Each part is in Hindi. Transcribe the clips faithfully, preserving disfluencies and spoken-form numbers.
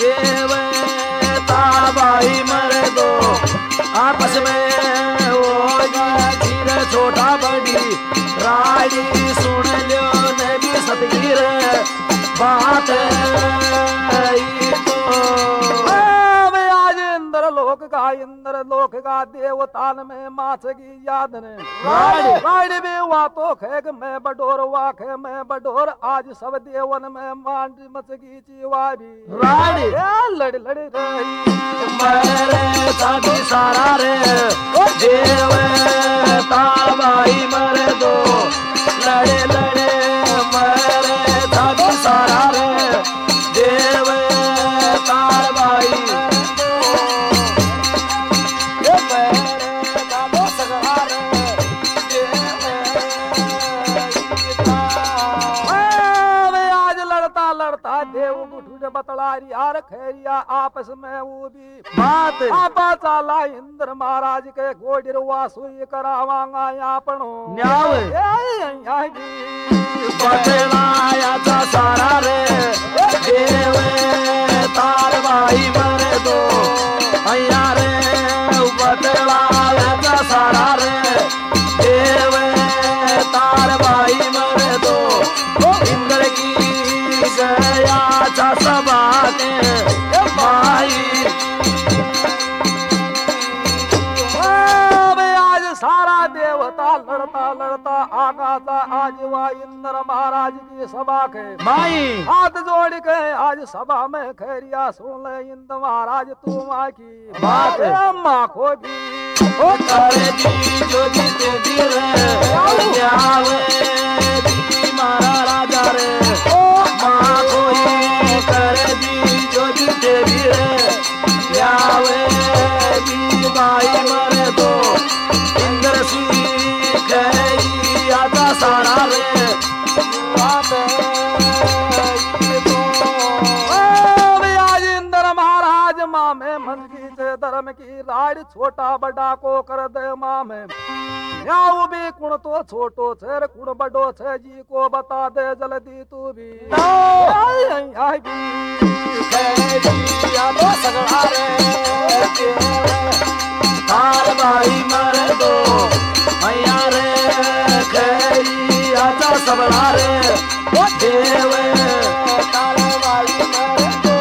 देवता भाई मर दो आपस में होगा धीरे छोटा बड़ी रानी सुन लो नबी सतगीर बात लोक का इंद्र लोक का देवतान में माछ की याद ने राड़ी भी हुआ तो खेग में बडोर वाखे में बडोर आज सब देवन में मांड मच की चीवा भी राड़ी लड़ लड़ रही मरे साथी सारा रे देवता भाई मर दो लड़े लड़े मरे साथी सारा रे देवता भाई देव बुठू बतला यार खैरिया आपस में वो भी बात आपा चाला इंद्र महाराज के गोडर वासुई करावांगा यापणो न्याव बतलाया था सारा रे देव तार भाई मर दो अया रे बतलाया था सारा रे देव तार भाई मर दो इंद्र की गया था सभा के भाई आज सारा देवता लड़ता लड़ता आगा था आज वह इंद्र महाराज की सभा के भाई हाथ जोड़ के आज सभा में खैरिया सुन ले इंद्र महाराज तू माँ की बात माँ को भी करे दी जो जीते दिल मारा राजा रे माँ कोई कर दी जो जीते भी रे भी भाई मर दो इंद्र सीख आता सारा रे आज इंद्र महाराज माँ में मंगी से धर्म की राड छोटा बड़ा को कर दे माँ में याऊ भी कुण तो छोटो छे कुण बड़ो छे जी को बता दे जल्दी तू भी तार भाई मर दो मैया रे खैरी आजा सबला रे देव तार भाई मर दो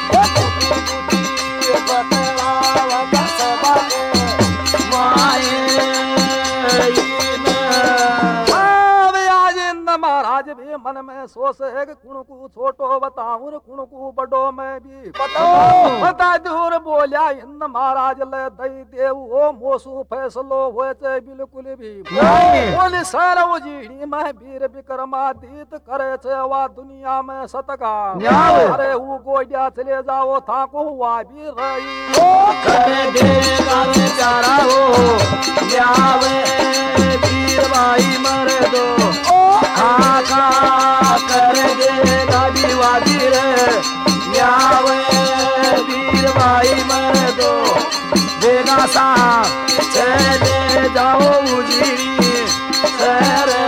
महाराज भी मन में सोच है कि कुण को छोटो बताऊं कुण को बड़ो मैं भी बताओ बता दूर बोलिया इंद्र महाराज ले दई देव ओ मोसू फैसलो होए चे बिल्कुल भी बोले सर उजीड़ी में वीर विक्रमादित्य करे छे वा दुनिया में सतका अरे वो गोडिया चले जाओ था को हुआ भी रही ओ करे देगा बेचारा हो यावे वीर भाई मर दो आका कर देगा विवादी रे यावे वीर भाई मर दो देगा सा चले जाओ उजीड़ी सरे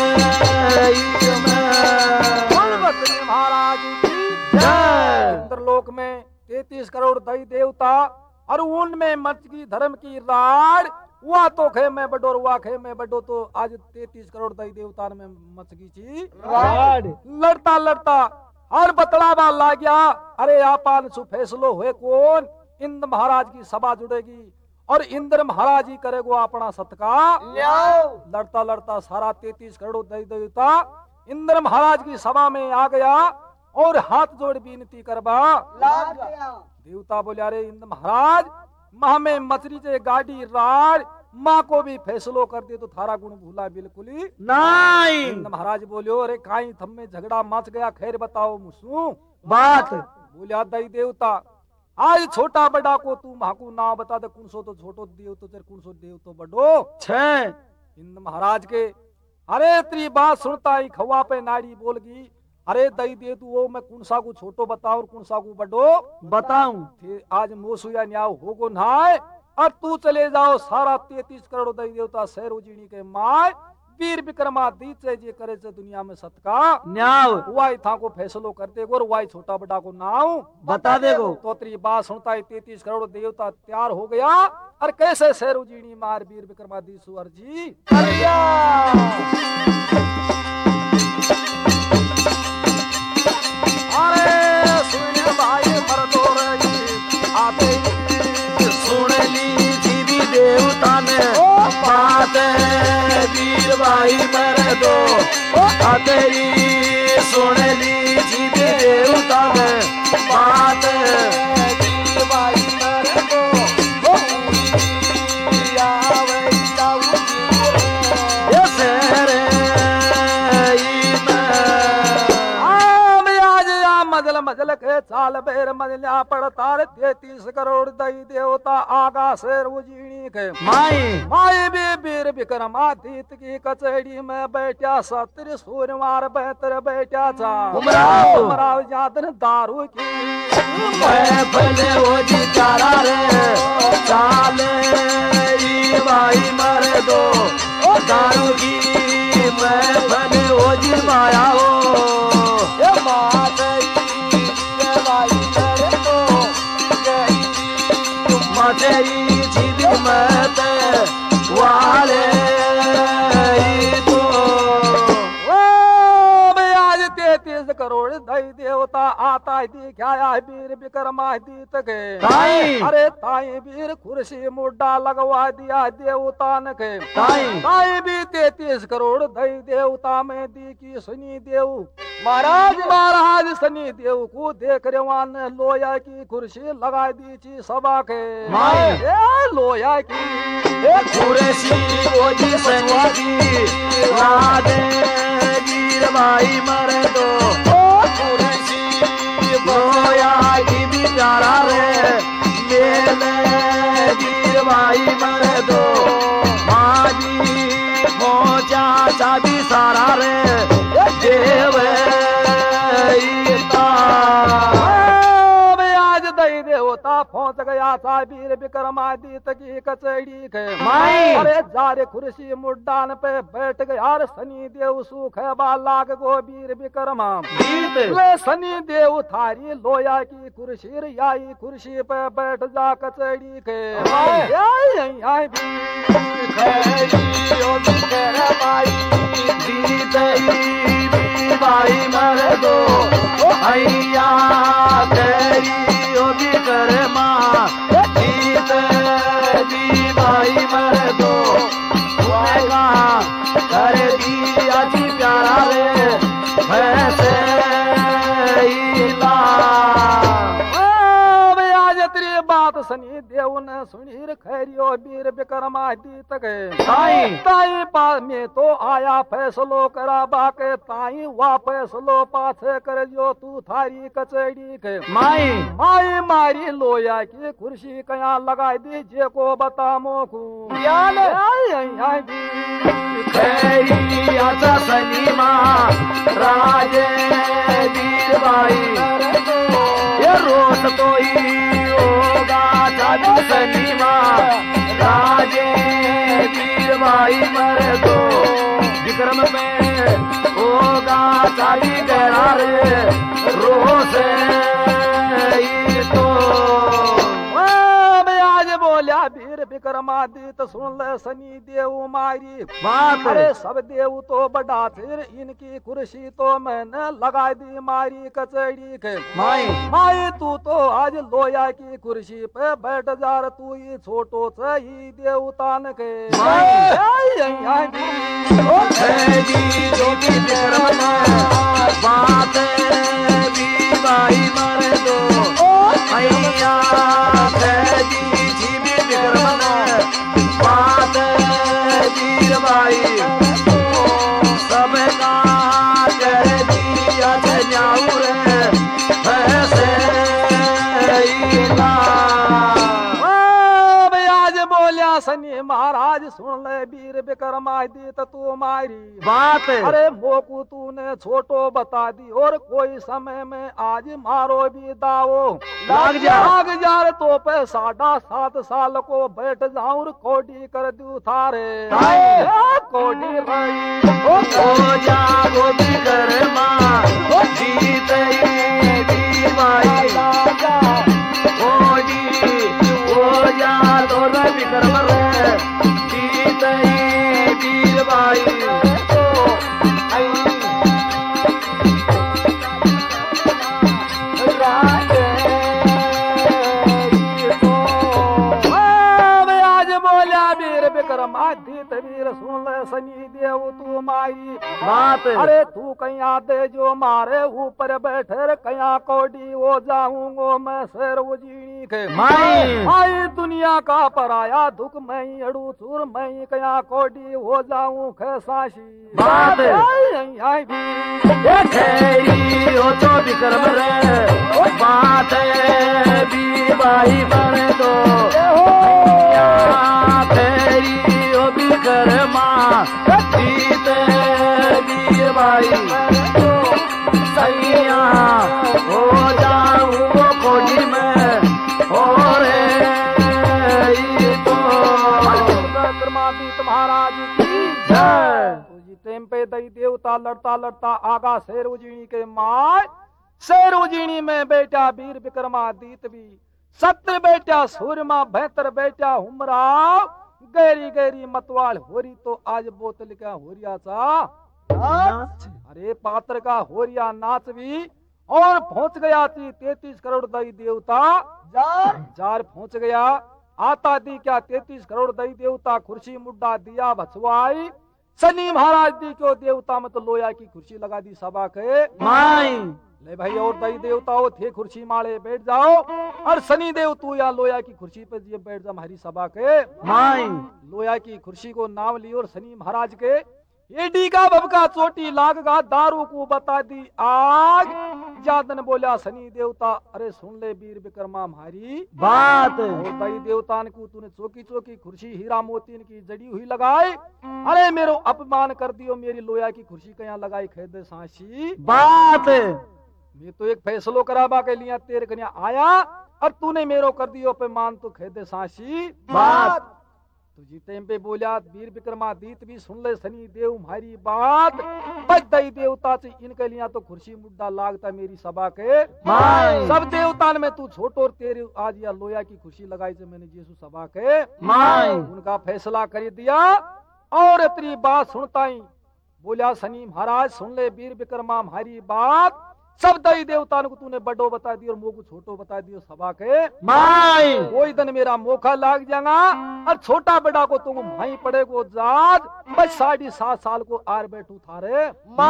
महाराज की जय। इंद्रलोक में तैतीस करोड़ दई देवता और उनमें मच की धर्म की राड हुआ तो खे में बडो हुआ खे में बडो तो आज तैतीस करोड़ दई देवता में मच गई थी राड लड़ता लड़ता और बतलावा ला गया अरे आपान सु फैसलो हुए कौन इंद्र महाराज की सभा जुड़ेगी और इंद्र महाराज ही करेगो अपना सत्कार लड़ता लड़ता सारा तैतीस करोड़ दई देवता इंद्र महाराज की सभा में आ गया और हाथ जोड़ विनती करवा देवता बोले अरे इंद्र महाराज माँ में मछली से गाड़ी राड माँ को भी फैसलो कर दे तो थारा गुण भूला बिल्कुल ही नहीं। इंद्र महाराज बोलियो अरे काई थम में झगड़ा मच गया खैर बताओ मुसू बात बोलिया दई देवता आज छोटा बड़ा को तू माँ को ना बता दे कौन सो तो छोटो देव तो तेरे कौन सो देव तो बड़ो छे। इंद्र महाराज के अरे तेरी बात सुनता ही खवा पे नाड़ी बोल गई अरे दई दे तू वो मैं कुनसा को छोटो बताऊं और कुनसा को बड़ो बताऊं फिर आज मोसुया न्याव होगो नहाय और तू चले जाओ सारा तैतीस करोड़ दई देवता शहर उजीनी के माय वीर विक्रमादित्य जी करे से दुनिया में सत्का न्याव वाई था को फैसलो करते गो वाई छोटा बड़ा को नाव बता देगो। तो तेरी बात सुनता है तैतीस करोड़ देवता तैयार हो गया और कैसे शेरू जीनी मार वीर विक्रमादित्य अर्जी अरिया अरे सुन भाई मरदोर आते सुन ली जीवी देवता ने बात वीर भाई मर दो तेरी सुन ली जीवी देवता ने बात वीर भाई मर दो मजल मजल के चाल बेर मजलिया पड़ता रे तैतीस करोड़ दई देवता आगा शेर उजीणी के माई माई भी वीर विक्रमादित्य की कचहरी में बैठा सत्र सूर्यमार बेहतर बैठा था उमराव उमराव जादन दारू की मैं भले हो जी चारा रे चाले भाई मर दो दारू की मैं भले हो जी माया हो तेरी जीवी मत वाले तो आज तैतीस करोड़ दई देवता आता दिखाया वीर विक्रमादित्य के ताई अरे ताई वीर कुर्सी मुड्डा लगवा दिया देवता ने के ताई ताई भी तैतीस करोड़ दई देवता में दी की सुनी देव महाराज महाराज सनी देव को देख रेवान ने लोया की कुर्सी लगा दी थी सभा के माए ए लोया की कुर्सी वो जी सनी की राधे वीर भाई मर दो कुर्सी लोया की बिचारा रे मेले वीर भाई मर दो माजी मोचा चाबी सारा रे देव आज दई देवता पहुंच गया था वीर विक्रमादित्य की कचहरी के माई अरे जारे कुर्सी मुड्डान पे बैठ गया सनी देव सुख है बालाग गो वीर विक्रमा ले सनी देव थारी लोया की कुर्सी रियाई कुर्सी पे बैठ जा कचहरी के आई आई भाई मर दो भैया तेरी ओ भी कर माँ जीत दी भाई मर दो कहा कर दी अजी प्यारा रे वैसे बात सनी देव ने सुनी खैरियो वीर विक्रमादित्य के ताई ताई पास में तो आया फैसलो करा बाके ताई वा फैसलो पाछे कर जो तू थारी कचहरी के माई माई मारी लोया की कुर्सी कया लगाई दी जे को बता मोकू याल आई आई आई खैरी आचा सनी माँ राजे वीर भाई ये रोज तो ही होगा जादू सनी माँ राजे वीर भाई मर दो विक्रम में होगा चाली गहरा रे रोज तो बोलिया वीर विक्रमादित्य सुन ले सनी देव मारी बात अरे सब देव तो बड़ा फिर इनकी कुर्सी तो मैंने लगा दी मारी कचहरी के माई माई तू तो आज लोया की कुर्सी पे बैठ जा रे तू ही छोटो से ही देवतान के बात भाई मर दो भैया बात वीर भाई सब का कर दिया जाऊ रे ऐसे आज बोलिया सनी महाराज सुन ले वीर विक्रमादित्य तू मारी बात अरे मोकू तूने छोटो बता दी और कोई समय में आज मारो भी दाओ लाग जा। लाग जा रे तो पे साढ़ा सात साल को बैठ जाऊं कोडी कर दू थारे हाय। कोडी रही ओ जागो विक्रमा जीत भाई ओ जी ओ जा तो विक्रम रे जीत वीर भाई विक्रमादित्य वीर सुन ले सनी देव तू माई बात अरे तू कहीं दे जो मारे ऊपर बैठे रे कहीं कोडी हो जाऊंगो मैं शेर उजीनी के माई आई दुनिया का पराया दुख मैं अड़ू चूर मैं कहीं कोडी हो जाऊं खेसाशी बात आई आई भी हो तो विक्रम रे बात भी भाई बने दो विक्रमा जीत वीर भाई सैया हो जाऊं कोडी में और तो विक्रमादित्य महाराज की जय टेम पे दई देवता लड़ता लड़ता आगा शेर उजीनी के माय शेर उजीनी में बेटा वीर विक्रमादित्य भी सत्र बेटा सूरमा बेहतर बेटा हुमराव गहरी गहरी मतवाल होरी तो आज बोतल का होरिया सा अरे पात्र का होरिया नाच भी और पहुंच गया थी तैतीस करोड़ दई देवता जार जार पहुंच गया आता दी क्या तैतीस करोड़ दई देवता खुर्सी मुड्डा दिया भछवाई शनि महाराज दी क्यों देवता में तो लोया की कुर्सी लगा दी सभा के माई ले भाई और दई देवताओं थे कुर्सी माले बैठ जाओ और शनि देव तू या लोया की कुर्सी पे ये बैठ जा हमारी सभा के माई लोया की कुर्सी को नाम ली और शनि महाराज के एडी का बबका चोटी लाग गा दारू को बता दी आग जादन बोला शनि देवता अरे सुन ले वीर विक्रमा हमारी बात और दई देवतान को तूने चौकी चौकी कुर्सी हीरा मोतीन की जड़ी हुई लगाई अरे मेरो अपमान कर दियो मेरी लोया की कुर्सी कहाँ लगाई खेदे सांसी बात मैं तो एक फैसलो कराबा के लिए तेरे कन्या आया और तूने मेरो कर दियो पे मान तो खेदे सांसी बात तुझी टाइम पे बोलिया वीर विक्रमादित्य भी सुन ले शनि देव हमारी बात बच दई देवता से इनके लिए तो कुर्सी मुड्डा लागता मेरी सभा के माई सब देवतान में तू छोटो और तेरे आज या लोया की खुशी लगाई से मैंने यीशु सभा के माई उनका फैसला कर दिया और इतनी बात सुनता ही बोलिया शनि महाराज सुन ले वीर विक्रमा हमारी बात सब दई देवता को तूने बड़ो बता दी और मोह को छोटो बता दियो सभा के माई कोई दिन मेरा मौका लाग जाएगा और छोटा बड़ा को तुम भाई पड़ेगो जात बस साढ़े सात साल को आर बैठू थारे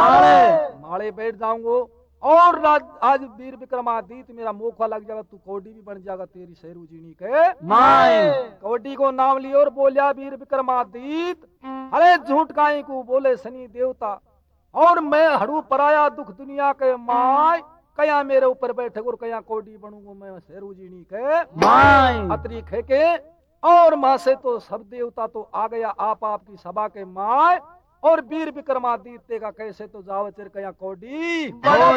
मारे माड़े बैठ जाऊंगो और आज वीर विक्रमादित्य मेरा मौका लग जाएगा तू कौडी भी बन जाएगा तेरी शेर उजीनी के माई कौडी को नाम लियो और बोलिया वीर विक्रमादित्य अरे झूठ काई को बोले शनि देवता और मैं हड़ू पराया दुख दुनिया के माय कया मेरे ऊपर बैठे और कया कोडी बनूंगो मैं शेरू जीनी के माय अतरी खेके और माँ से तो सब देवता तो आ गया आप आपकी सभा के माय और वीर विक्रमादित्य का कैसे तो जाव चिर कया कोडी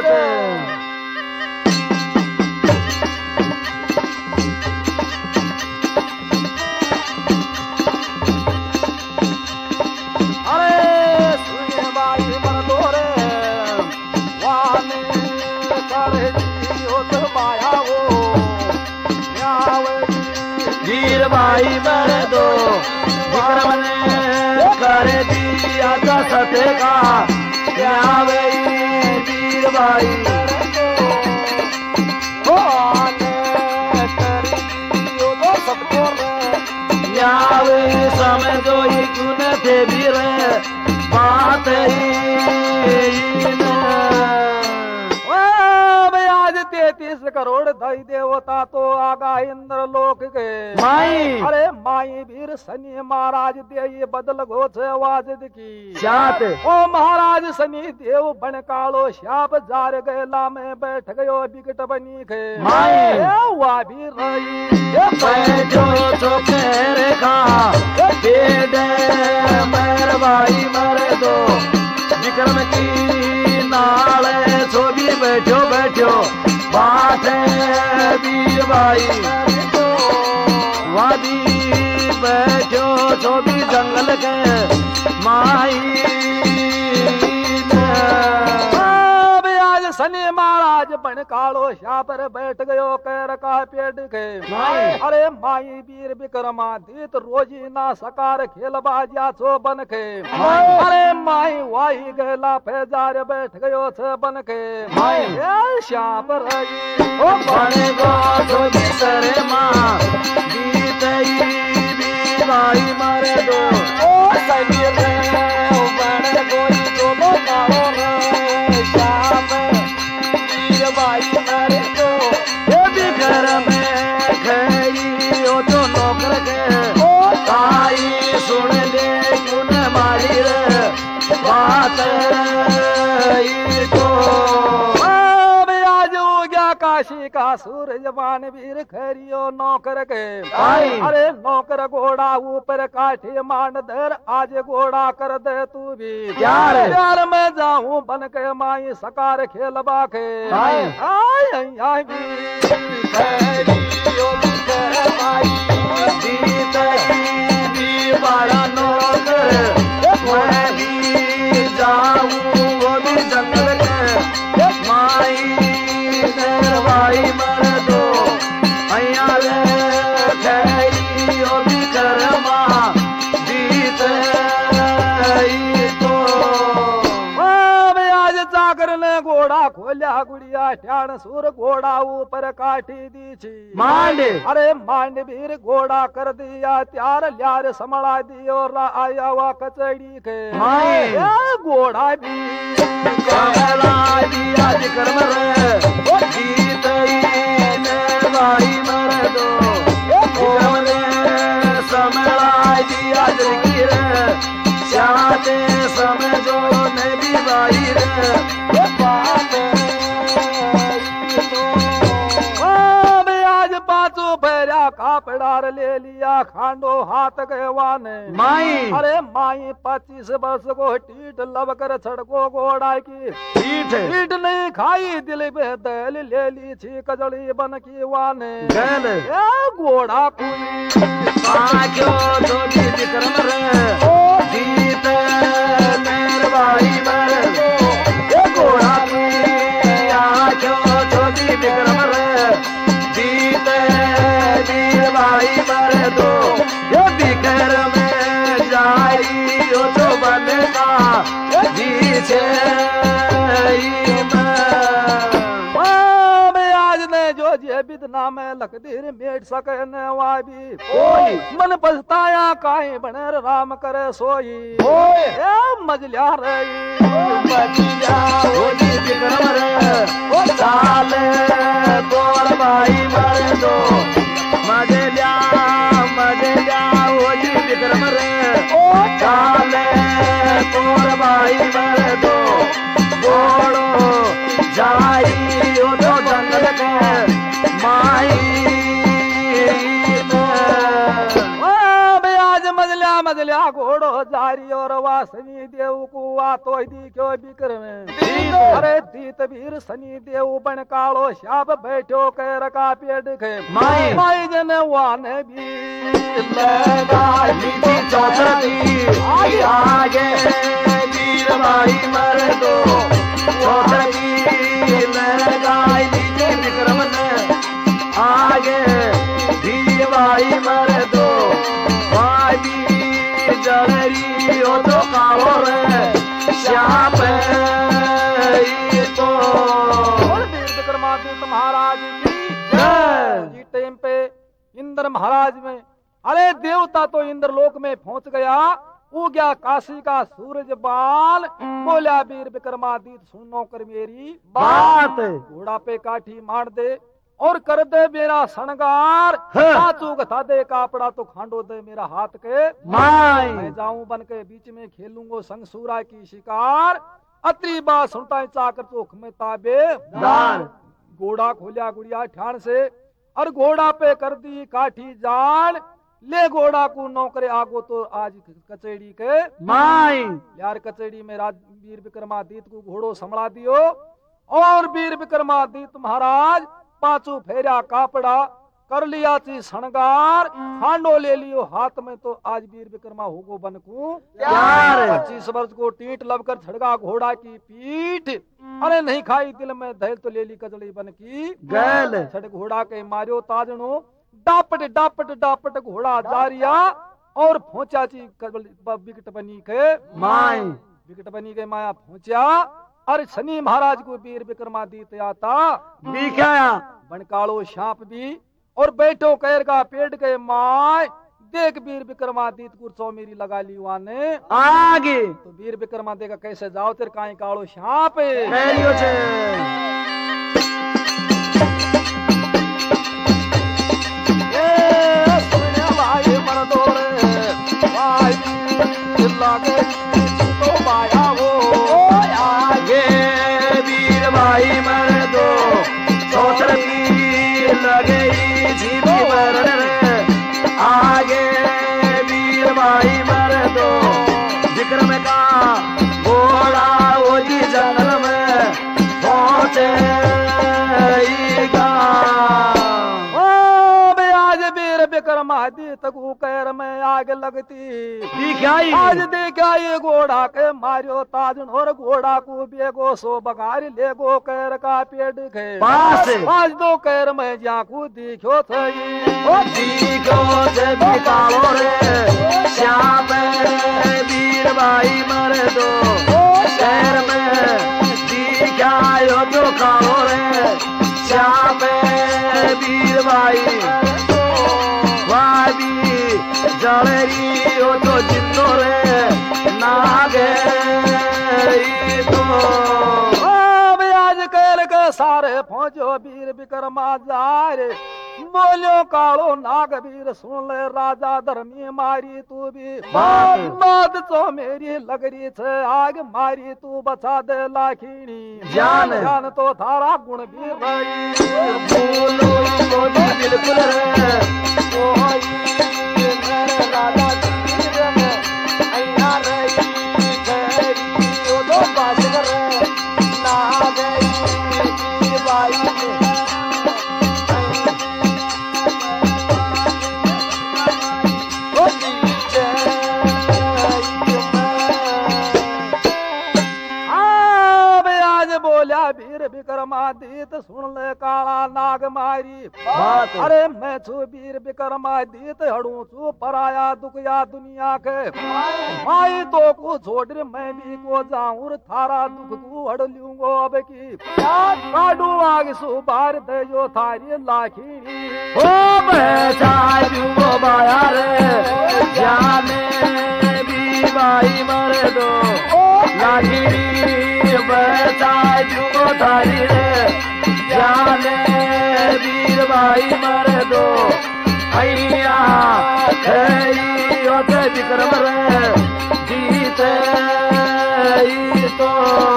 वीर भाई बर दो विक्रम ने कर दिया दशरथ का वीर भाई समय दो ही क्यों थे वीर बात तैतीस करोड़ दई देवता तो आगा इंद्र लोक के माई अरे माई वीर शनि महाराज दे बदल घोष आवाज की जात ओ महाराज शनि देव बन कालो श्याप जार गैला में बैठ गयो बिकट बनी के माई हुआ भी रही बैठो चौके रेखा पेड़ मेरे भाई मर दो विक्रम की नाल छोड़ी बैठो बैठो बात वीर भाई वादी बैठो छोड़ी जंगल के माई शनि महाराज बन कालो शाह पर बैठ गयो कैर का पेड़ के अरे माई वीर विक्रमादित रोजी ना सकार खेल बाजा छो बन के अरे माई वाही गला फेजार बैठ गयो छ बन के शाह पर ओ बन गो छोड़ी सरे मां बीतई भी भाई मारे दो ओ सनी रे बन गोई तो कालो रे शाह भाई मरे तो ये भी घर में खड़ी हो तो नौकर के आई सुन ले क्यों न मारी रे बात तो आज हो गया काशी का सूरजवान वीर खरियो नौकर के अरे नौकर घोड़ा ऊपर काठी मान दर आज घोड़ा कर दे तू भी यार यार मैं जाऊं बन के माई सकार खेल बाके आय आय खरियो माई जीतई बारा नौकर मैं भी जाऊं वो भी जंगल के माई भाई मर दो अया रे खरियो भी करमा जीत तो आज जागर ने घोड़ा खोलिया गुड़िया ठाण सुर घोड़ा ऊपर काठी दी छी मांड अरे मांड वीर घोड़ा कर दिया त्यार ल्यार समड़ा दियो आया हुआ कचड़ी के घोड़ा भी दिया कर्म रे जीतई भाई मर दो समड़ा दिया गिर चाहते समझो नबी भाई रे आज पांचों भैया कापड़ार ले लिया खांडो हाथ गवाने माई अरे माई पच्चीस वर्ष को टीट लब कर छड़को घोड़ा की पीठ पीठ नहीं खाई दिल पे दल ले ली छी कजड़ी बन की वाने गल घोड़ा कुई क्यों छोड़ी विक्रम रे जीत मेरे भाई मर दो घोड़ा क्यों छोड़ी विक्रम रे जीत वीर भाई मर दो ये विक्रम में जाई हो तो बनेगा पीछे जो जे बिदना में लकदीर मेट सके न वाबी ओय मन पछताया काहे बने राम करे सोई ओय ए मजलिया रे मजलिया हो जी विक्रम रे ओ साले तोर भाई मर दो मजलिया मजलिया हो जी विक्रम रे ओ साले तोर भाई मर दो बोलो जाई हो तो जंगल के माई आज मजलिया मजलिया घोड़ो जारी और वासनी देव को आ तो दी क्यों बिक्रम अरे दीत वीर सनी देव बन कालो शाब बैठो कह रखा पेड़ के माई माई जन वाने भी चौधरी आगे आगे वीर भाई मर दो चौधरी लगाई दीजिए विक्रम ने आगे वीर भाई मर दो भाई जगरी हो तो कालो रे श्याम तो वीर विक्रमादित्य महाराज की जी टाइम पे इंद्र महाराज में अरे देवता तो इंद्र लोक में पहुंच गया वो गया काशी का सूरज बाल बोला वीर विक्रमादित्य सुनो कर मेरी बात घोड़ा पे काठी मार दे और कर दे मेरा शृंगार साचू गथा दे कापड़ा तो खांडो दे मेरा हाथ के माई मैं जाऊं बन के बीच में खेलूंगो संग सूरा की शिकार अत्री बात सुनता चाकर चोख में ताबे दान घोड़ा खोलिया गुड़िया ठाण से और घोड़ा पे कर दी काठी जान, ले घोड़ा को नौकरे आगो तो आज कचेड़ी के माई यार कचेड़ी में राज वीर विक्रमादित्य को घोड़ो संभला दियो। और वीर विक्रमादित्य महाराज पांचों फेरा कापड़ा कर लिया थी शणगार, हांडो ले लियो हाथ में, तो आज वीर विक्रमा होगो बन को यार। पच्चीस वर्ष को टीट लबकर छड़गा घोड़ा की पीठ, अरे नहीं खाई दिल में धैल तो ले ली कजड़ी बन की गैल। छड़ घोड़ा के मारियो ताजनो, डापट डापट डापट घोड़ा जारिया और पहुंचा ची विकट बनी के माई विकट बनी के माया पहुंचा। अरे शनि महाराज को वीर विक्रमादित्य आता दिखाया बनकालो सांप भी और बैठो कैर का पेट के माय, देख वीर विक्रमादित्य कुर्सो मेरी लगा ली वाने आगे तो वीर विक्रमादित्य का कैसे जाओ तेरे काई कालो सांप कैरियो छे ए सुने भाई मर्दो रे भाई लागे तो माया वो आगे वीर भाई मर्दो सोचर की लगे जीवी मरण आगे वीर भाई मर्दो विक्रम का घोड़ा वो जी जंगल में पहुंचे विक्रमादित्य को कैर में आग लगती दिखाई आज देखा ये घोड़ा के मारियो ताजन और घोड़ा को बेगो सो बगारी ले गो कैर का पेट खे पास आज दो कैर में जाकू दिखो थई ओ दिखो से बिकालो रे श्याम वीर भाई मर दो शहर में दिखायो तो खाओ रे श्याम वीर भाई जड़ेरी हो तो जिंदो रे नागे तो आज कैल के सारे पहुंचो वीर विक्रमा जा रे बोलो कालो नाग वीर सुन ले राजा धर्मी मारी तू भी बात बात तो मेरी लगरी छे आग मारी तू बचा दे लाखीनी जान जान तो थारा गुण भी रही बोलो बोलो बिल्कुल रे कोई मेरे राजा वीर में ऐना रही तेरी ओ दो बात करे ना गई की बाई वीर विक्रमादित्य सुन ले काला नाग मारी बात अरे मैं छू वीर विक्रमादित्य हड़ू छू पराया दुखया दुनिया के माई तो को छोड़ मैं भी को जाऊं थारा दुख को हड़ लूंगो अब की काडू आग सु बार दे जो थारी लाखी ओ मैं जाऊंगो बाया रे जाने भी भाई मर दो लाखी बैठा जुगो थारी रे जाने वीर भाई मर दो हैया खैरी होते विक्रम रे जीते तो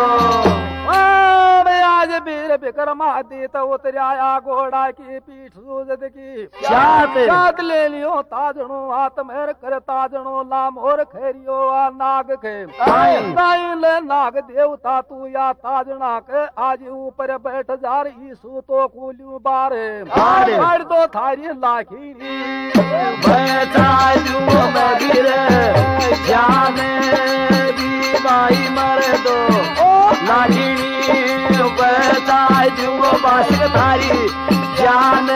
आज वीर विक्रमादित्य उतराया घोड़ा की पीठ सूजद की जात जात ले लियो ताजनो हाथ मेर कर ताजनो लाम और खैरियो आ नाग के ताई ले नाग देवता तू या ताजना के आज ऊपर बैठ जा रही सू तो कुलियो बारे फाड़ दो थारी लाखी बैठा जुओ मगिर जाने भी भाई मर दो लागिनी बैठा जुओ बासिक थारी जाने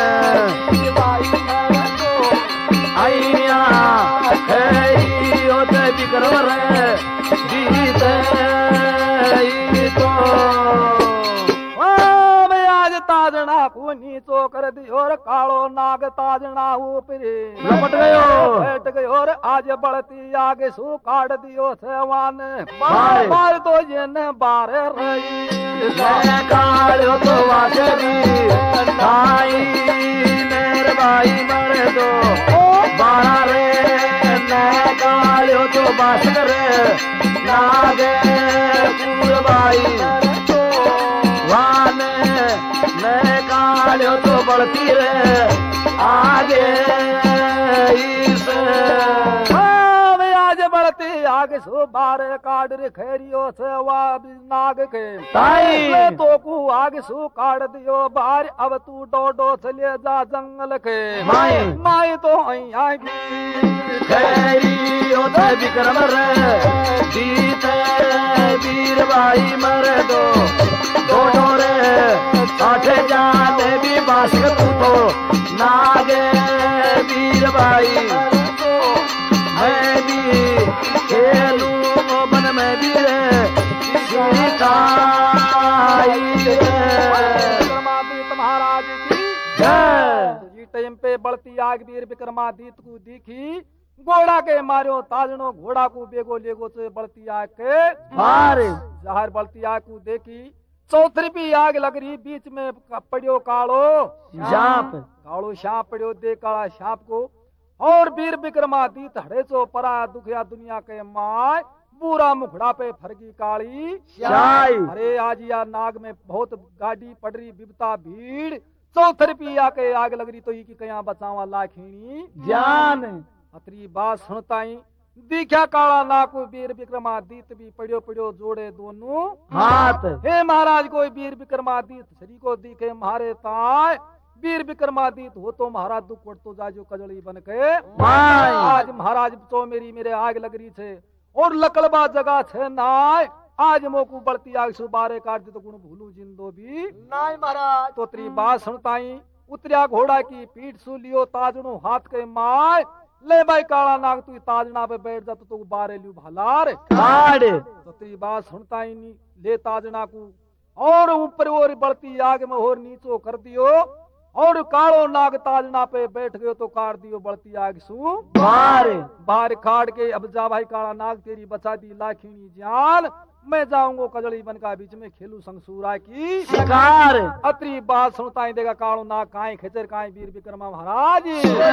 आइया खैरी होते विक्रम रे जीते तो आज ताजना को नीचो कर दियो और कालो नाग ताजना ऊपरी लपट गयो बैठ गयो और आज बढ़ती आगे सु काट दियो सेवान बार बार तो जिन बारे रही कालो तो वाजरी ताई मेरे भाई मर दो बारा रे मैं कालो तो बास करे नागे पूर भाई वाने मैं कालो तो बड़ बढ़ती रे आगे इस आज बढ़ती आगे सो बारे काट रे खैरियो से वा नाग के ताई तो को आगे सो काट दियो बार अब तू डोडो चले जा जंगल के माई माई तो आई की खैरियो ते विक्रम रे जीते वीर भाई मर दो डोडो रे साठे जाने भी बासक तू तो नागे वीर भाई मैं भी खेलू मोबन में भी रे सीताई विक्रमादित्य महाराज की जय। जी टाइम पे बढ़ती आग वीर विक्रमादित्य को दिखी घोड़ा के मारियो ताजनो घोड़ा को बेगो लेगो से बढ़ती आग के मार जहर बढ़ती आग को देखी चौथरी भी आग लग रही बीच में पड़ियो कालो जाप कालो सांप पड़ियो दे काला सांप को और वीर विक्रमादित्य हड़े चो परा दुखिया दुनिया के माय पूरा मुखड़ा पे फरगी काली शाई अरे आज या नाग में बहुत गाड़ी पड़री विपता भीड़ चौथर पी आके आग लग रही तो ई की कया बचावा लाखीनी ज्ञान अतरी बात सुनताई दिख्या काला नाग को वीर विक्रमादित्य भी पड़ियो पड़ियो जोड़े दोनों हाथ हे महाराज कोई वीर विक्रमादित्य श्री को दिखे मारे ताय वीर विक्रमादित्य हो तो महाराज दुख तो जाजो कजड़ी बन के माय आज महाराज तो मेरी मेरे आग लग रही छे और लकलबा जगह छे नाय आज मोकू बढ़ती आग सुबारे काट दे तो गुण भूलू जिंदो भी नाय महाराज तो तेरी बात सुनताई उतरिया घोड़ा की पीठ सु लियो ताजनो हाथ के माय ले भाई काला नाग तू ताजना पे बैठ जा तो तू बारे लियो भलार काड़ तो तेरी बात सुनताई नी ले ताजना को और ऊपर और बढ़ती आग में और नीचो कर दियो और कालो नाग ताजना पे बैठ गयो तो काट दियो बढ़ती आग सु बार बाहर काट के अब जा भाई काला नाग तेरी बचा दी लाखीनी जान मैं जाऊंगा कजड़ी बन का बीच में खेलू संगसूरा की शिकार अतरी बात सुनता ही देगा कालो नाग काए खेचर काए वीर विक्रमा महाराज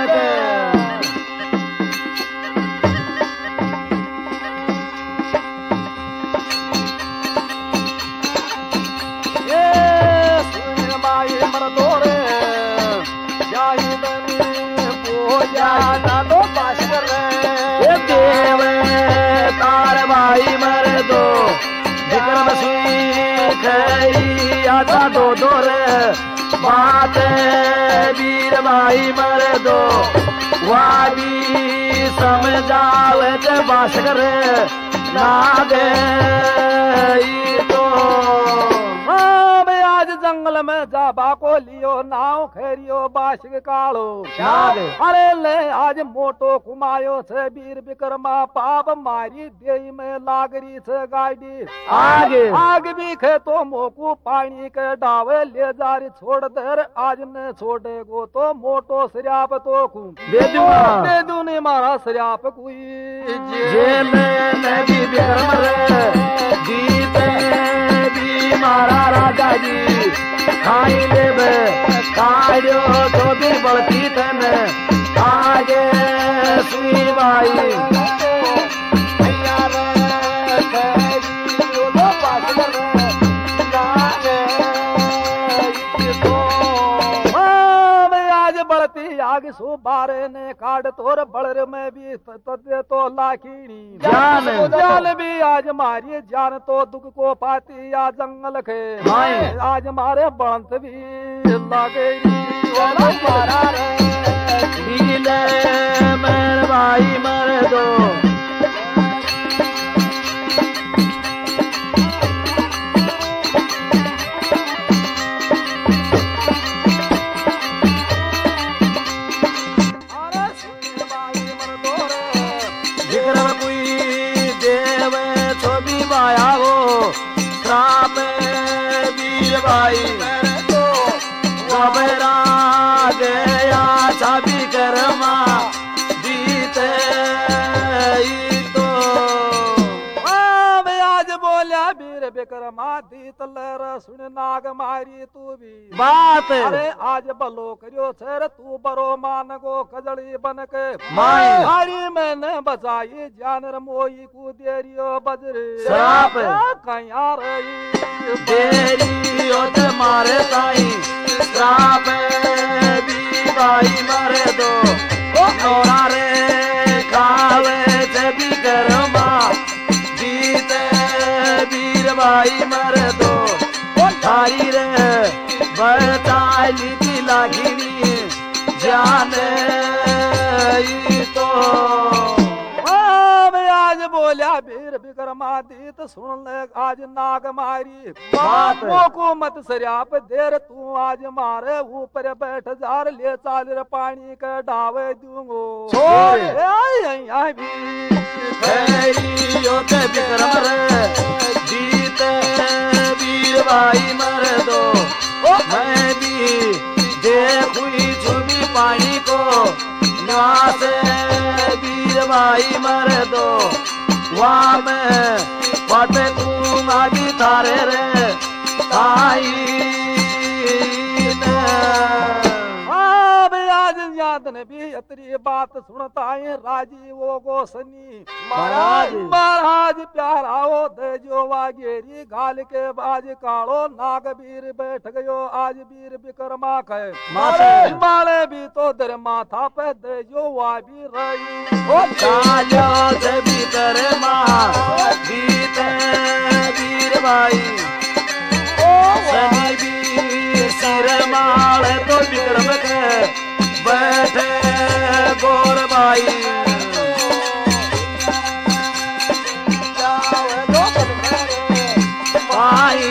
ये सुन माई मरदोरे जाई बनी पूजा ना दो पास कर ये देव तार भाई मर दो विक्रम सिंह खैरी आता दो दो रे बात वीर भाई मर दो वादी समझावे ते बास करे नागे तो आज जंगल में जाबा को लियो नाव खेरियो बाशिक कालो नाग अरे ले आज मोटो कुमायो से वीर विक्रमा पाप मारी देई में लागरी से गाड़ी आगे आग भी खे तो मोकू पानी के डावे ले जारी छोड़ दे आज ने छोड़े गो तो मोटो सरियाप तो कु दे दूंगा दे दू ने मारा सरियाप कोई जे मैं मैं भी विक्रम रे जीते भी मारा राजा जी खाई लेबे खाइयो तो भी बढ़ती तने आगे सुई बाई आग सो बारे ने काट तोर बड़र में भी तदे तो लाखीनी जान जान भी आज मारी जान तो दुख को पाती या जंगल के हाय आज मारे बंत भी लागे मारा रे मेरे भाई मर दो भाई घबरा गया विक्रमादित्य लहर सुन नाग मारी तू भी बात अरे आज भलो करियो छर तू बरो मान गो कजड़ी बन के माए हरी मैंने बचाई जानर मोई को देरियो बजरे श्राप कहीं रही देरी ओत मारे ताई श्राप भी भाई मारे दो नोरा रे खावे जबी करमा जीते वीर भाई मर दो थारी रे बचाली की लागिनी जान तो आज बोलिया वीर विक्रमादित्य सुन ले आज नाग मारी बात को मत सरियाप देर तू आज मारे ऊपर बैठ जार ले चाल रे पानी के डावे दूंगो छोड़ यहाँ भी तेरी ओते विक्रम रे जीते वीर भाई मर दो मैं भी देखुई छुबी पानी को निवास वीर भाई मर दो वहाँ में पटे तू आगे थारे रे आई आज याद ने भी अतरी बात सुनता है राजी वो गो सनी महाराज महाराज प्यारा हो दे जो वागेरी गाल के बाज कालो नाग वीर बैठ गयो आज वीर विक्रमा कहे मारे माले भी तो दर माथा पे दे जो वा भी रही ओ कालो से भीतर माँ जीते वीर भाई सनी भी सिर माल तो विक्रम के बैठे गोर भाई भाई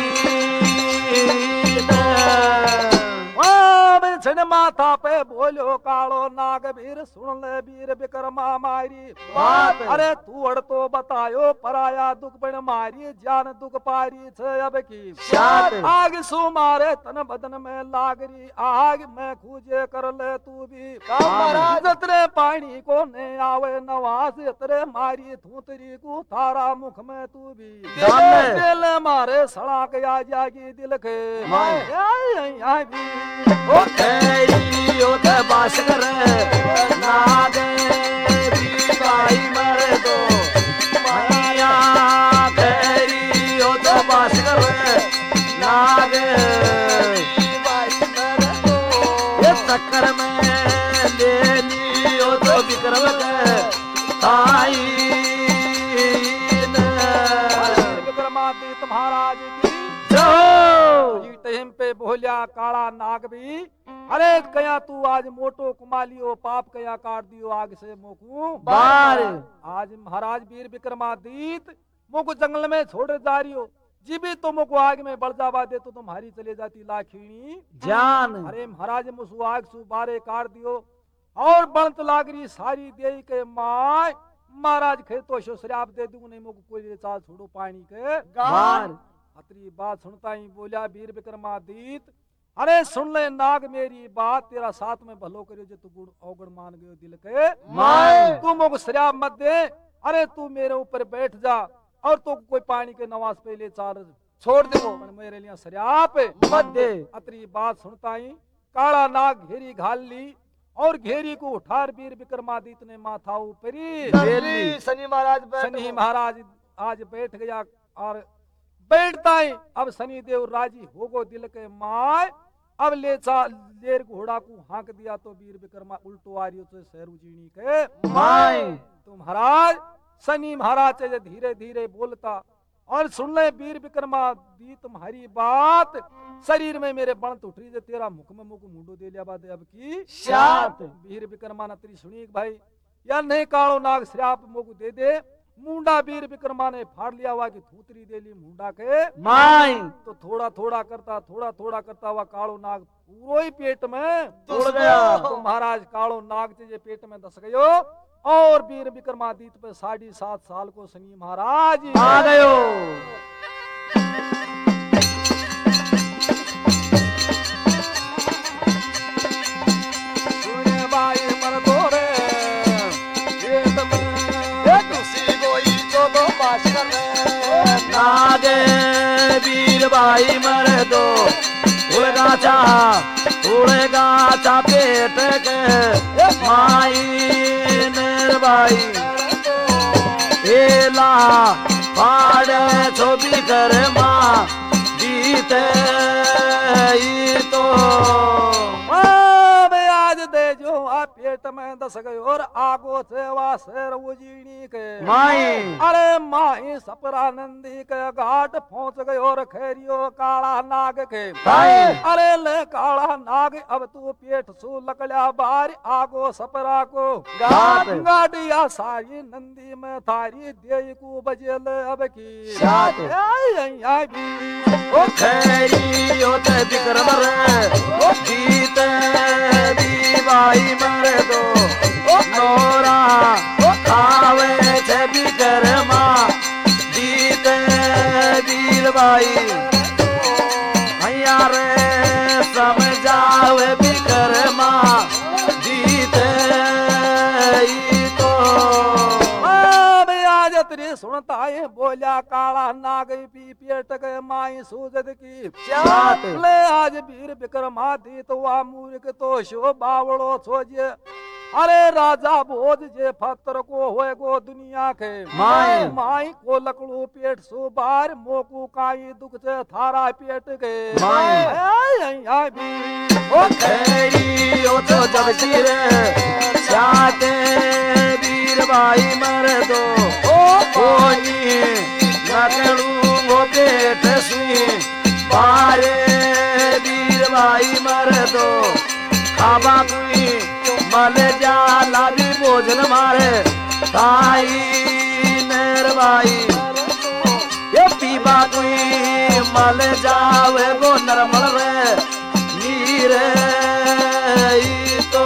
छन माथा पे बोलो कालो नाग वीर सुन ले वीर विक्रमा मारी बात अरे तू अड़ तो बतायो पराया दुख बन मारी जान दुख पारी छे अब की शात आग सु मारे तन बदन में लागरी आग में खूजे कर ले तू भी महाराज। जतरे पानी को ने आवे नवाज तरे मारी थूतरी को थारा मुख में तू भी जाने। दिल मारे सड़ाक आ जागी दिल के माए। यहाँ भी ओ तेरी ओते बास कर नागे भी भाई मर दो मैया तेरी ओते बास कर नागे भाई मर दो ये चक्कर में ले लियो तो विक्रम के ताई विक्रमादित्य महाराज की जो जी टाइम पे बोलिया काला नाग भी अरे कया तू आज मोटो कुमालियो पाप कया काट दियो आग से मोकू बार आज महाराज वीर विक्रमादित्य मोको जंगल में छोड़ जा रही हो जी भी तो मोको आग में बढ़ जावा दे तो तुम्हारी चले जाती लाखीणी जान अरे महाराज मुसु आग सु बारे काट दियो और बनत लागरी सारी देई के माय महाराज खेतो शो श्राप दे दूं नहीं मोको कोई चाल छोड़ो पानी के बार अतरी बात सुनता ही बोलिया वीर विक्रमादित्य अरे सुन ले नाग मेरी बात तेरा साथ में भलो करियो जो तू गुण अवगुण मान गयो दिल के माए। तू मोको श्राप मत दे अरे तू मेरे ऊपर बैठ जा और तो कोई पानी के नवाज पे ले चार छोड़ दे वो मेरे लिए श्राप मत दे अतरी बात सुनता ही काला नाग घेरी घाल ली और घेरी को उठार वीर विक्रमादित्य ने माथा ऊपरी दिल्ली शनि महाराज बैठ शनि महाराज आज बैठ गया और बैठता ही अब शनि देव राजी होगो दिल के माय अब ले चा लेर घोड़ा को हाँक दिया तो वीर विक्रमा उल्टो आ रही तो शहर उजीनी के माए तो महाराज शनि महाराज से धीरे धीरे बोलता और सुन ले वीर विक्रमादित्य तुम्हारी बात शरीर में मेरे बणत उठ रही तेरा मुख में मुख मुंडो दे लिया बाद अब की शात वीर विक्रमा नतरी सुनी भाई या नहीं कालो नाग श्राप मोक दे दे मुंडा वीर विक्रमा ने फाड़ लिया हुआ की थूतरी दे ली मुंडा के माए तो थोड़ा थोड़ा करता थोड़ा थोड़ा करता हुआ कालो नाग पूरो ही पेट में उड़ गया तो महाराज कालो नाग जे पेट में दस गयो और वीर विक्रमादित्य पे साढ़े सात साल को शनि महाराज आ गयो नागे भाई मर दो उड़गा चा उड़गा चा पेट के माई नेर भाई एला पाड़े छोबी कर माँ जीते ही तो आज दे जो आ पेट में दस गयो और आगो से वा शेर उजीनी के माई अरे माई सपरा नंदी के घाट पहुंच गयो और खैरियो काला नाग के अरे ले काला नाग अब तू पेट सु लकड़ा बार आगो सपरा को घाट गाड़िया सारी नंदी में थारी देई को बजेल अब की साथ आई भी ओ खैरी होते विक्रम रे ओ जीते दी भाई मर दो ओ नोरा ओ खावे छे विक्रमा जीते वीर भाई हैया रे समझावे विक्रमा जीते ही तो तेरे सुनता है बोलिया काला नाग पी पेट के माई सूजद की चात ले आज वीर विक्रमादित्य तो वा मूर्ख तो शो बावड़ो सोजे अरे राजा भोज जे फतर को होए गो दुनिया के माई माई को लकड़ू पेट सु बार मोकू काई दुख से थारा पेट के माई आई आई भी ओ खैरी ओ तो जब सिरे चाहते वीर भाई मर दो ओ कोनी लकड़ू वो पेट सुई पारे वीर भाई मर दो खाबा कोई मल जा लादी भोजन मारे ताई नेर भाई ये पीबा कोई मल जावे गो नरमल रे नीरे तो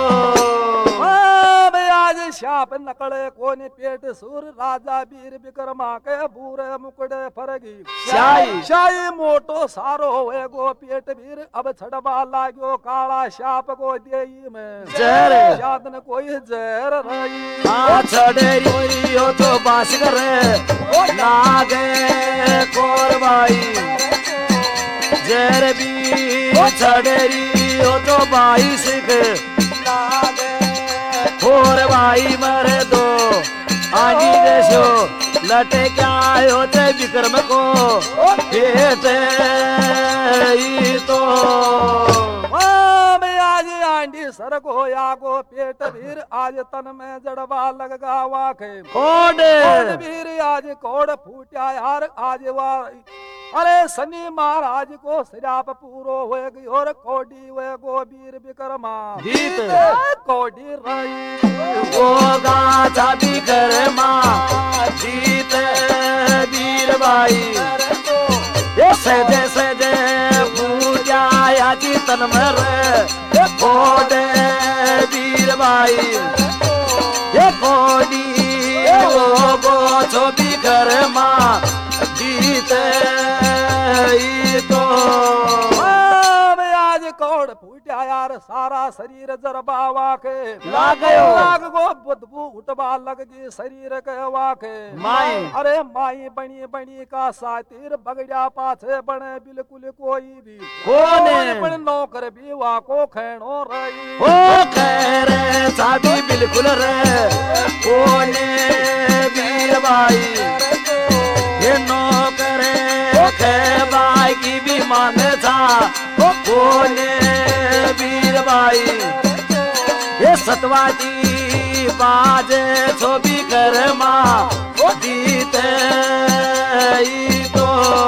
शाप नकड़े कोने पेट सुर राजा वीर विक्रमा के बूरे मुकड़े फरगी शाही शाही मोटो सारो होए गो पेट वीर अब छड़बा लाग्यो काला शाप को देई में जहर शादन कोई जहर रही आ छड़ेरी हो तो बास करे ओ नागे कोरबाई जहर भी छड़ेरी हो तो बाई सिख नागे और भाई मर दो आनी देशो लटे क्या होते विक्रम को पेट ही तो आज आंडी सरग होया गो पेट वीर आज तन में जड़वा लग गा वाखे कोड वीर आज कोड फूटा यार आज वा अरे शनि महाराज को श्राप पूरो हुए गई और कोडी हुए गो वीर विक्रमा जीत कोडी रही वो गाथा विक्रमा जीत वीर भाई ये सजे सजे पूजा या जीतन मर कोडे वीर भाई ये कोडी वो गो छो विक्रमा जीत तो आज कोड फूटा यार सारा शरीर जरबावा के लाग गयो लाग गो बदबू उठबा लग गई शरीर के वाके माई अरे माई बनी बनी का सातिर बगड़िया पाछे बने बिल्कुल कोई भी कोने पण नौकर भी वाको खैनो रही ओ खैरे सादी बिल्कुल रे कोने वीर भाई ये नौकरे खे भाई की भी मान था कोने वीर भाई ये सतवाजी बाजे छो भी कर माँ जीते ही तो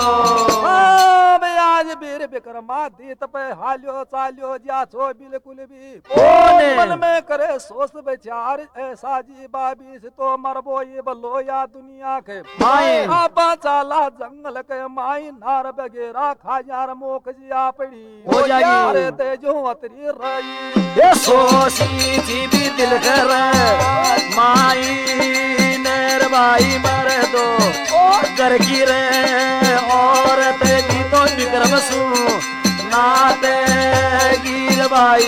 आज वीर विक्रमा दीत पे हालियो चालियो जा छो बिल्कुल भी कोने मन में करे सोच विचार ऐसा जी बाबी से तो मरबो ये बलो या दुनिया के माई आपा चाला जंगल के माई नार वगैरह खा यार मोख जिया पड़ी हो जाएगी। अरे तेजो अतरी रही ये सोची थी भी दिल कर माई नेर भाई मर दो कर की रे और तेगी तो विक्रम सु नाते गिर भाई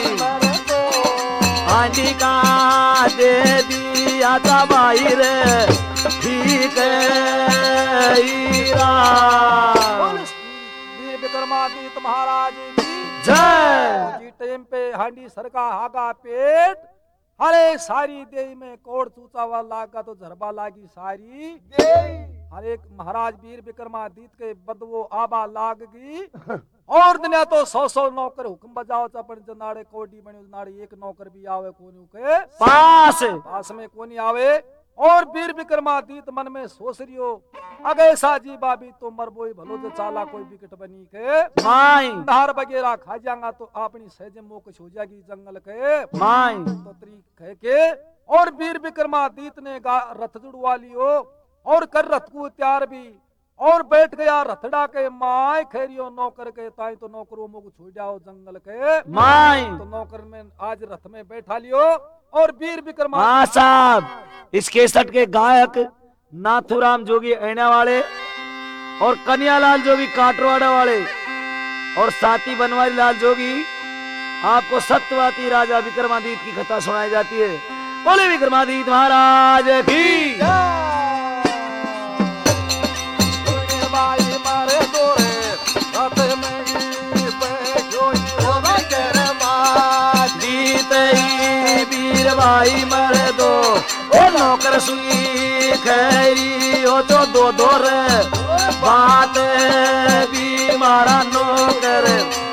आंटी का दे दिया था भाई रे ठीक है विक्रमादित्य महाराज की जय। जी टाइम पे हांडी सरका हागा पेट हरे सारी देई में कोड़ चूचावा लागा तो झरबा लागी सारी हर एक महाराज वीर विक्रमादित्य के बदवो आबा लाग गई और दुनिया तो सौ सौ नौकर हुक्म बजाओ चपन जनाड़े कोडी बने नाड़े एक नौकर भी आवे कोनी के पास पास में कोनी आवे और वीर विक्रमादित्य मन में सोच रियो अगे साजी बाबी तो मरबोई भलो जो चाला कोई विकट बनी के माई नहर वगैरह खा जाऊंगा तो अपनी सहज मोक्ष हो जाएगी जंगल के माई तो तरी कह के और वीर विक्रमादित्य ने रथ जुड़वा लियो और कर रथ को तैयार भी और बैठ गया रथड़ा के माय खेरियो नौकर के ताई तो नौकरों मुख छू जाओ जंगल के माई तो नौकर में आज रथ में बैठा लियो और वीर विक्रमा हाँ साहब इस केसट के गायक नाथुराम जोगी ऐना वाले और कन्यालाल जोगी काटरवाड़ा वाले और साथी बनवारी लाल जोगी आपको सत्यवाती राजा विक्रमादित्य की कथा सुनाई जाती है। बोले विक्रमादित्य महाराज की वीर भाई मर दो ओ नौकर सुई खैरी हो तो दो दो रे बात भी मारा नौकर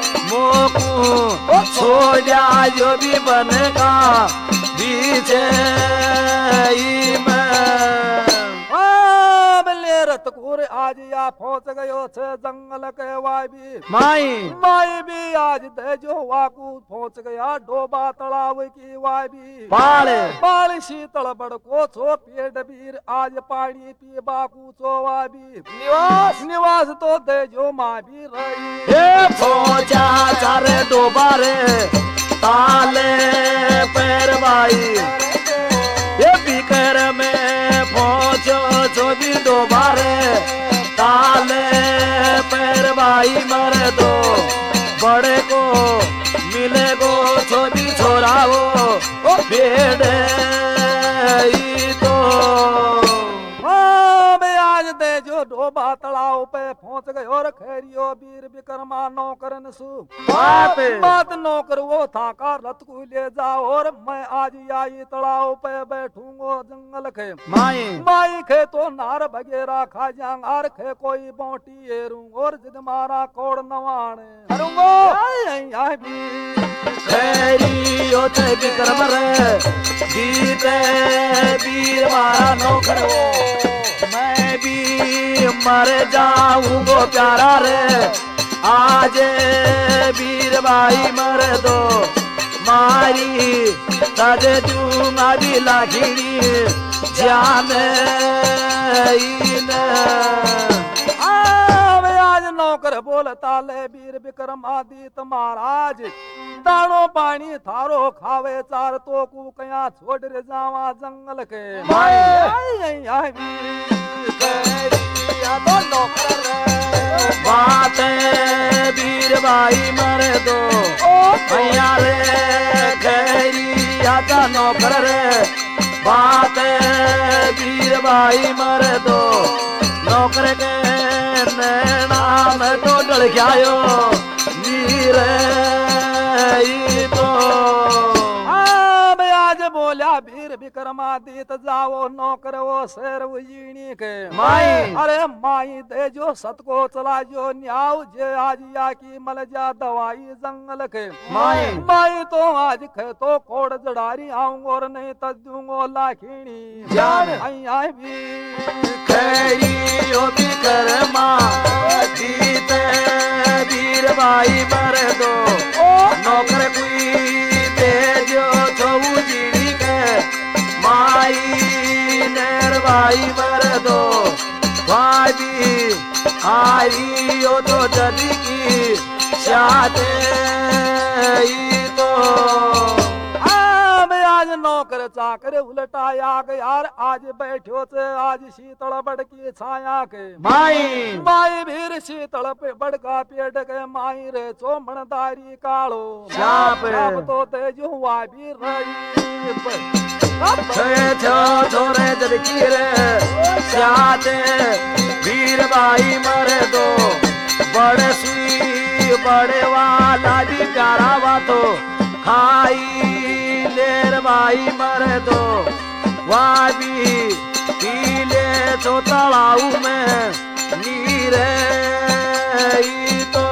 मोकू छोड़ा जो भी बनेगा बीचे में रथ कोर आज या पहुंच गयो छे जंगल के वाबी माई माई भी आज दे जो वाकू पहुंच गया डोबा तालाब की वाबी पाल पाल शीतल बड़को छो पेड़ वीर आज पानी पी बाकू छो वाबी निवास निवास तो दे जो माँ भी रही हे पहुंचा चारे डोबा रे ताले पैर भाई ये बिकर में पहुंचो जो भी दोबारे ताले पैर भाई मर दो बड़े को मिले गो छोटी छोरा वो बेड़े तो आज दे जो डोबा तालाब पे पहुंच गए और खैरियो वीर विक्रमा नौकरन सु बात बात नौकर वो था का रथ को ले जाओ और मैं आज आई तालाब पे बैठूंगो जंगल के माई माई खे तो नार वगैरह खा जाऊंगा और खे कोई बोटी एरूंग और जिद मारा कोड़ नवाने करूंगो खैरियो ते विक्रम रे जीते वीर मारा नौकर वो मैं भी मर जाऊंगो प्यारा रे आज वीर भाई मर दो मारी तज दूंगा भी लाखिनी जान आज नौकर बोलता ले वीर विक्रमादित्य महाराज दानो पानी थारो खावे चार तो कु कया छोड़ रे जावा जंगल के माई। आई आई तो नौकर रे बात वीर भाई मर दो भैया रे खैरी आजा नौकर रे बात वीर भाई मर दो नौकर के नैना में तो डर गयो नीर तो आज बोला वीर विक्रमादित्य जाओ नौकर वो शेर उजीनी के माई अरे माई दे जो सत को चला जो न्याव जे आज या की मल जा दवाई जंगल के माई माई तो आज खे तो कोड़ जड़ारी आऊंगो और नहीं तो दूंगो लाखीनी जान। आई आई भी खैरी हो विक्रमा जीते वीर भाई मर दो नौकर कोई तेजो छऊ जीड़ी के माई नेर भाई मर दो भाई हारी हो तो जदी की शादी तो आज नौकर चाकर उलटाया यार आज बैठो से आज शीतल बड़की छाया के माई माई भीर शीतल पे बड़का पेट के माई रे चोमणदारी कालो शाप। शाप तो तेज हुआ भी रही छोरे जदकी रे शाद वीर भाई मर दो बड़े सुई बड़े वाला भी प्यारा बातो खाई लेर भाई मर दो वहाँ भी पी ले तो तलाऊ में नीरे तो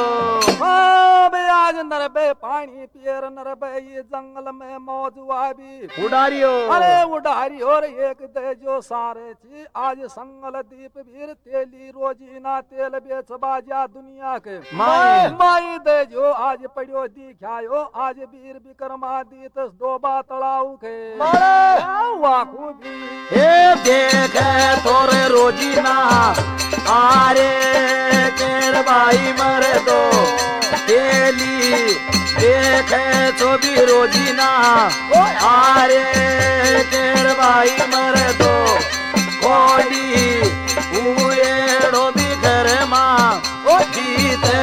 आज नरबे पानी पियर नरबे ये जंगल में मौजू आबी उडारियो अरे उडारी और एक दे जो सारे छी आज संगल दीप वीर तेली रोजी ना तेल बेच बाजा दुनिया के माई माई दे जो आज पड़ियो दिखायो आज वीर विक्रमादित डोबा तड़ाऊ के वाकू भी ए देख तोरे रोजी ना आरे केर भाई मर दो तेली देखे तो भी रोजी ना आरे केर भाई मर दो कोडी उएड़ो भी घर माँ जीते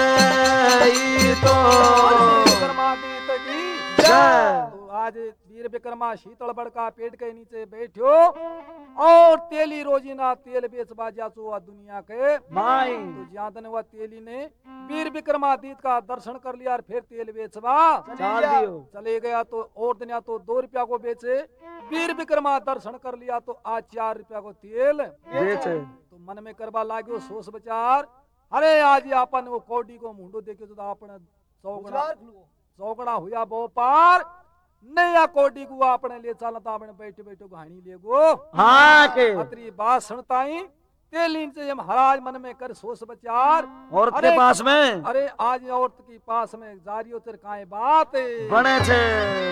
तो विक्रमादित्य की जय। तो आज वीर विक्रमा शीतल बड़का पेड़ के नीचे बैठो और तेली रोजी ना तेल बेच बाजा चो दुनिया के माई तो ज्यादा हुआ तेली ने वीर विक्रमादित्य का दर्शन कर लिया और फिर तेल बेचवा चाल दियो चले गया तो और दिन तो दो रुपया को बेचे वीर विक्रमा दर्शन कर लिया तो आज चार रुपया को तेल बेचे तो मन में करवा लागो सोच विचार अरे आज अपन वो कौडी को मुंडो देखे तो अपन चौगड़ा चौगड़ा हुआ बो पार नया कोडी को आपने ले चला था आपने बैठे बैठे कहानी ले गो हाँ के अतरी बात सुनताई तेलीन से महाराज मन में कर सोच विचार औरत के पास में अरे आज औरत की पास में जारी उतर काए बात बने छे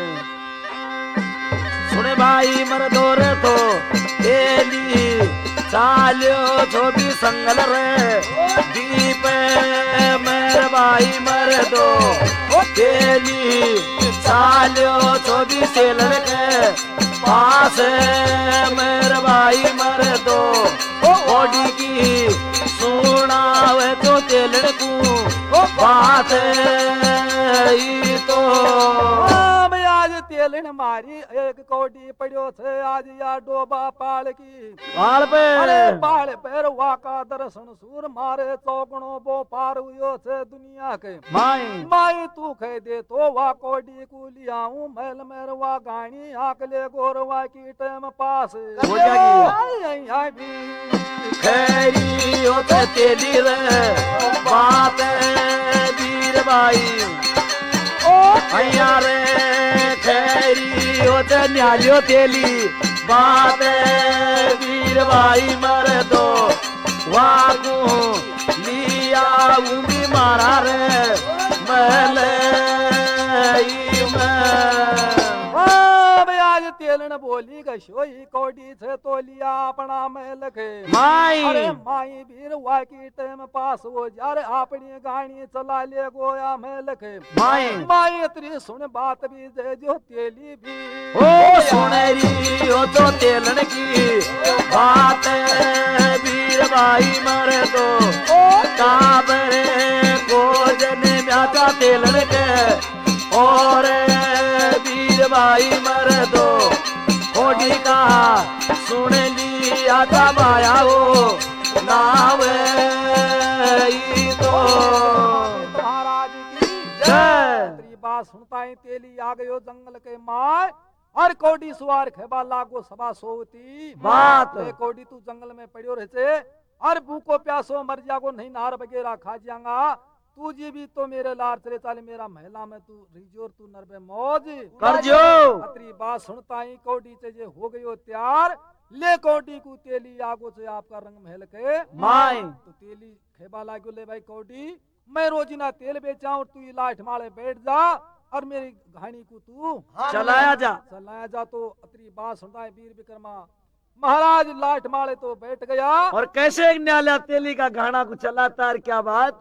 सुने भाई मर दौर तो तेली चालियो छो भी संगल रे दीप मेर भाई मर दो तेली चालियो छो भी सेलर के पास मेर भाई मर दो ओडी की सुनावे तो तेलड़ को बात तो आज तेलन मारी एक कौडी पड़ियो थे आज या डोबा पाल की पाल पे अरे पाल पैर वाका दर्शन सूर मारे चौगणो बो पार हुयो थे दुनिया के माई माई तू कह दे तो वा कौडी को लियाऊं महल मेर वा गाणी आकले गोरवा की टाइम पास हो जाएगी यहाँ भी खैरी होते तेली रे बात वीर भाई अया रे खैरी होते न्यालियो तेली बात वीर भाई मर दो वागू लिया उमी मारा रे महले तेलन बोली गशोई कौडी से तो लिया अपना महल के माई अरे माई वीर वा की टाइम पास हो जा रे अपनी गाड़ी चला ले गोया महल के माई माई इतनी सुन बात भी दे जो तेली भी ओ सुनेरी हो तो तेलन की बात वीर भाई मर दो काबरे को जने म्याचा तेलन के और वीर भाई मर दो कोडी का सुन लिया दबाया हो नावे तो महाराज की जय। तेरी बात सुनता ही तेली आ गयो जंगल के माय और कौडी सुवार खेबा लागो सभा सोवती बात ए कौडी तू जंगल में पड़ियो रहे और भूखो प्यासो मर जागो नहीं नार वगैरह खा जाएगा तू जी भी तो मेरे लार चले चाले मेरा महिला में तू रिजोर तू नरबे मौज कर जो अतरी बात सुनता ही कौडी से जे हो गयो तैयार ले कौडी को तेली आगो से आपका रंग महल के माई तो तेली खेबा लागो ले भाई कौडी मैं रोजिना तेल बेचा और तू लाठ माले बैठ जा और मेरी घानी को तू चलाया जा चलाया जा तो अतरी बात सुनता है वीर विक्रमा महाराज लाठ माले तो बैठ गया और कैसे एक न्याला तेली का घाना को चलाता है क्या बात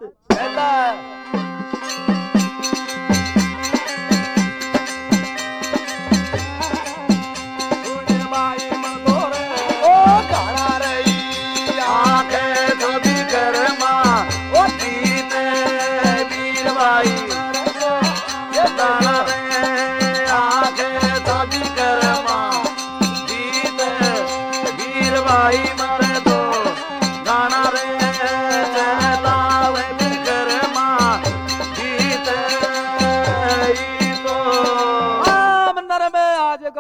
भाई मर दो गाना रे चला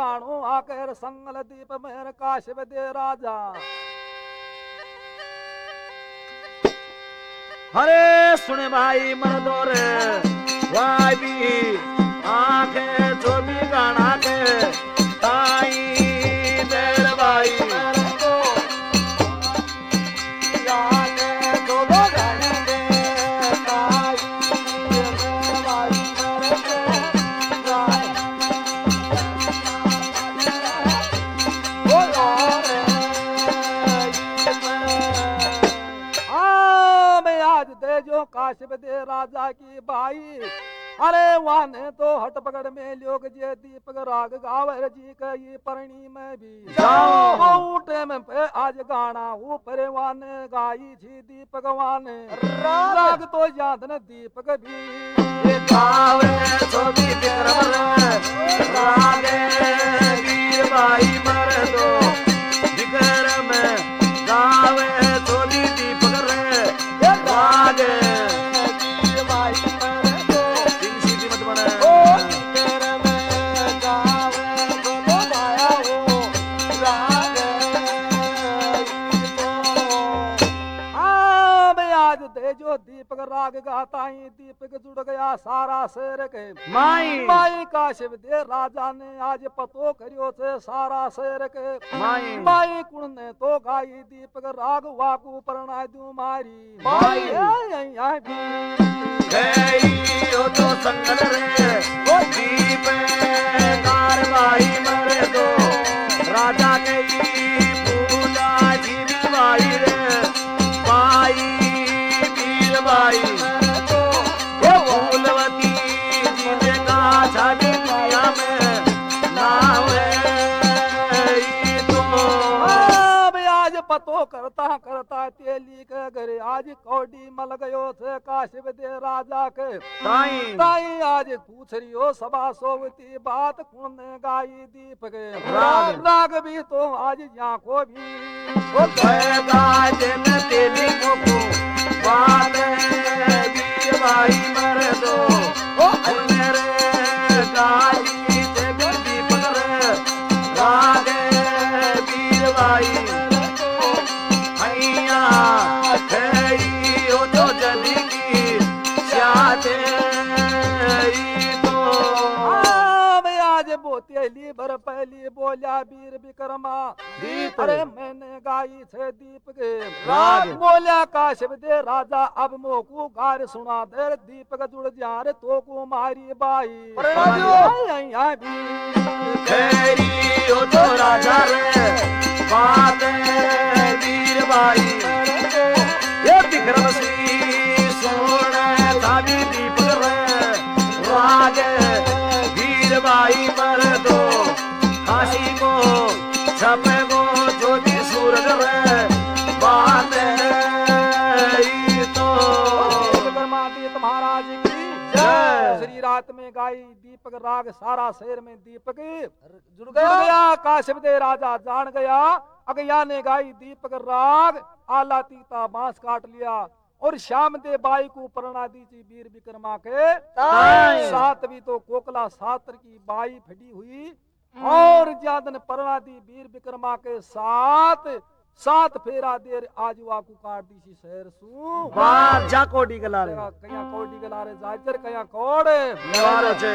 गाणो आकर संगल दीप मेर काशिप दे राजा। हरे सुने भाई मर्दो रे वाई भी आंखे जो भी गाना के ताई मेरे भाई मर्दो आंखे जो भी गाना के ताई मेरे भाई मर्दो आज दे जो काशिप दे राजा की बाई। अरे वाने तो हट पकड़ में लोग जे दीपक राग गावर जी कही परणी में भी जाओ टेम पे आज गाना ऊपर वाने गाई छी दीपक वाने राग तो याद न दीपक भी ये गावे तो भी विक्रम रागे वीर भाई मर दो विक्रम गावे तो भी दीपक रे रागे वीर भाई मर दो तीन सीधी मत बने ओ विक्रम गावे तो माया हो रागे आज दे जो दीपक राग गाता ही दीपक जुड़ गया सारा शेर के माई माई काशिप दे राजा ने आज पतो करियो से सारा शेर के माई माई कुण ने तो गाई दीपक राग वाकू प्रणा दू मारी माई यहाँ भी गई ओ तो संगल रे ओ दीप कार भाई मर दो राजा गई पूजा जीवी भाई रे भाई वीर भाई ओ फूलवती जी ने कहा छाड़ी दुनिया में नावे तो अब आज पतो करता करता तेली के घरे आज कौडी मल गयो थे काशिप दे राजा के ताई ताई आज पूछ रियो सभा सोवती बात कुण ने गाई दीपक के राग। राग भी तो आज यहाँ को भी ओ पैदा जन तेली को बात वीर भाई मर दो ओ मेरे गाली से भी दीपक रे रागे वीर भाई हैया खई ओ जो जदी की चाहते तो अब आज बोतेली भर पहली बोलिया वीर विक्रमा दीप अरे मैंने गाई छे दीप के राग। बोलिया काशिप दे राजा अब मोकू गार सुना दे दीपक जुड़ जा रे तो को मारी बाई यहाँ भी तेरी ओ तो राजा रे बात वीर भाई ये विक्रम सिंह सोने साबी दीपक रे राग वीर भाई मर दो काशी को छपे को ज्योति सूरज रे बात तो महाराज की जय। श्री रात में गाई दीपक राग सारा शहर में दीपक जुड़ गया काशिप दे राजा जान गया अगया ने गाई दीपक राग आला तीता बांस काट लिया और श्याम दे बाई को प्रणा दी थी वीर विक्रमा के ताई। सातवीं तो कोकला सातर की बाई फटी हुई और जादन प्रणा दी वीर विक्रमा के साथ सात फेरा देर आज वाकू काट दी सी शहर सु बार जा कोडी गला रे कया कोडी गलारे जाजर कया कोड़े नेवारो छे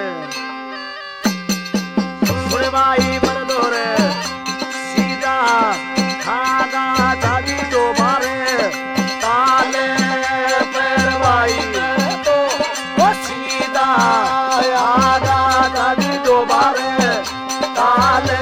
सुरे भाई मर दो रे सीधा खागा जागी दो मारे ताले पैर भाई तो वो सीधा आगा जागी दो मारे ताले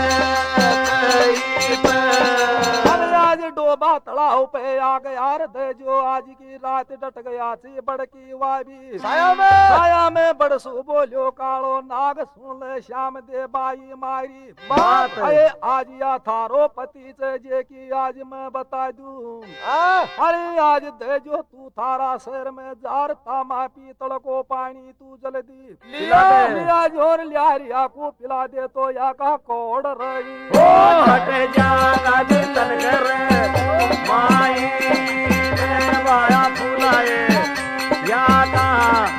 डोबा तड़ाव पे आ गया रे दे जो आज की रात डट गया सी बड़की वाबी साया में साया में बड़सु बोलियो कालो नाग सुन ले श्याम दे बाई मारी बात है। अरे आज या थारो पति से जे की आज मैं बता दूं अरे आज दे जो तू थारा शहर में जार तामा पीतल को पानी तू जल्दी लिया दे। लिया जोर लिया रिया को पिला दे तो या का कोड़ रही ओ हट जागा दिन तन कर माई ने वाया फुलाए या का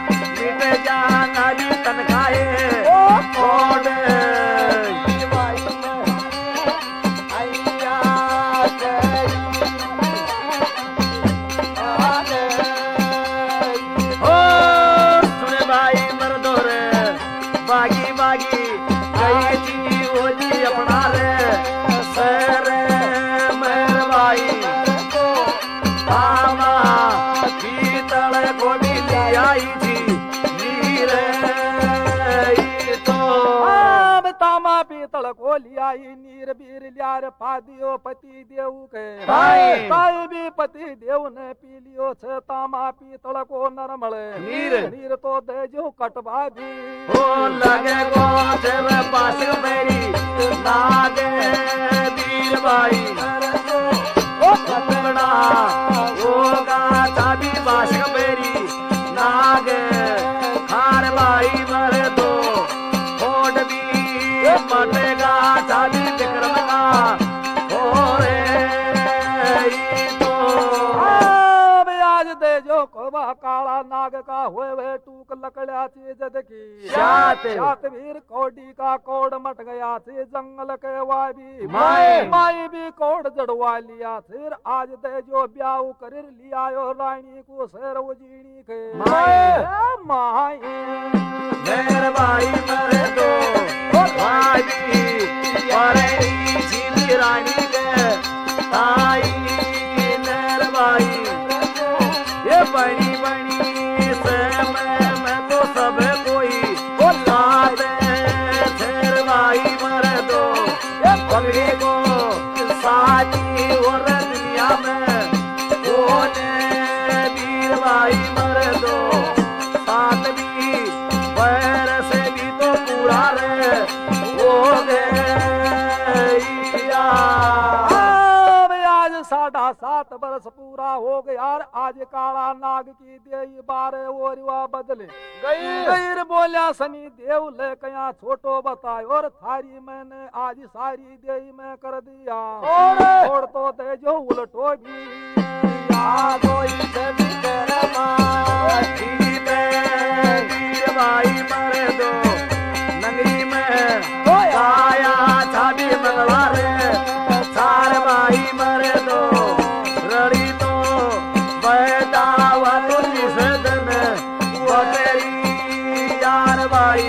मिट जागा दिन तन खाए ओ कोड पीतल को लिया नीर बीर लियार फादियो पति देव के भाई। भाई भी पति देव ने पी लियो छे तामा पीतल को नरमल नीर। नीर तो दे जो कटवा भी ओ लगे गो देव पास मेरी नागे वीर भाई ओ कटड़ा ओ गा चाबी पास मेरी नागे खार भाई मर दो ओड भी मटेगा चाबी विक्रम का ओ रे ई तो अब आज दे जो कोबा काला नाग का हुए वे टूक लकड़ा चीज देखी सात। सात वीर कौडी का कोड मट गया थे जंगल के वाबी माए। माई भी कोड जड़वा लिया फिर आज दे जो ब्याह कर लिया यो रानी को शेर उजीनी के माए। माई मेर भाई मर दो भाई परे झीली रानी के ताई मेर भाई ये बनी बनी से मैं मैं तो सब कोई बोलाते शेर भाई मर दो ये पगड़ी को साथी और दुनिया में कोने वीर भाई मर दो साथ भी पैर से भी तो पूरा रे हो गया अब आज साढ़ा सात बरस पूरा हो गया और आज काला नाग की देई बारे ओरिवा बदले गईर बोलिया सनी देव ले कया छोटो बताए और थारी मैंने आज सारी देई में कर दिया और तो दे जो उलटो भी आ कोई छवि करमा ठीक है वीर भाई मर दो नगरी में आया छाबी मंगला रे चार भाई मर दो रड़ी तो बैठा हुआ तो निषेधन वो तेरी यार भाई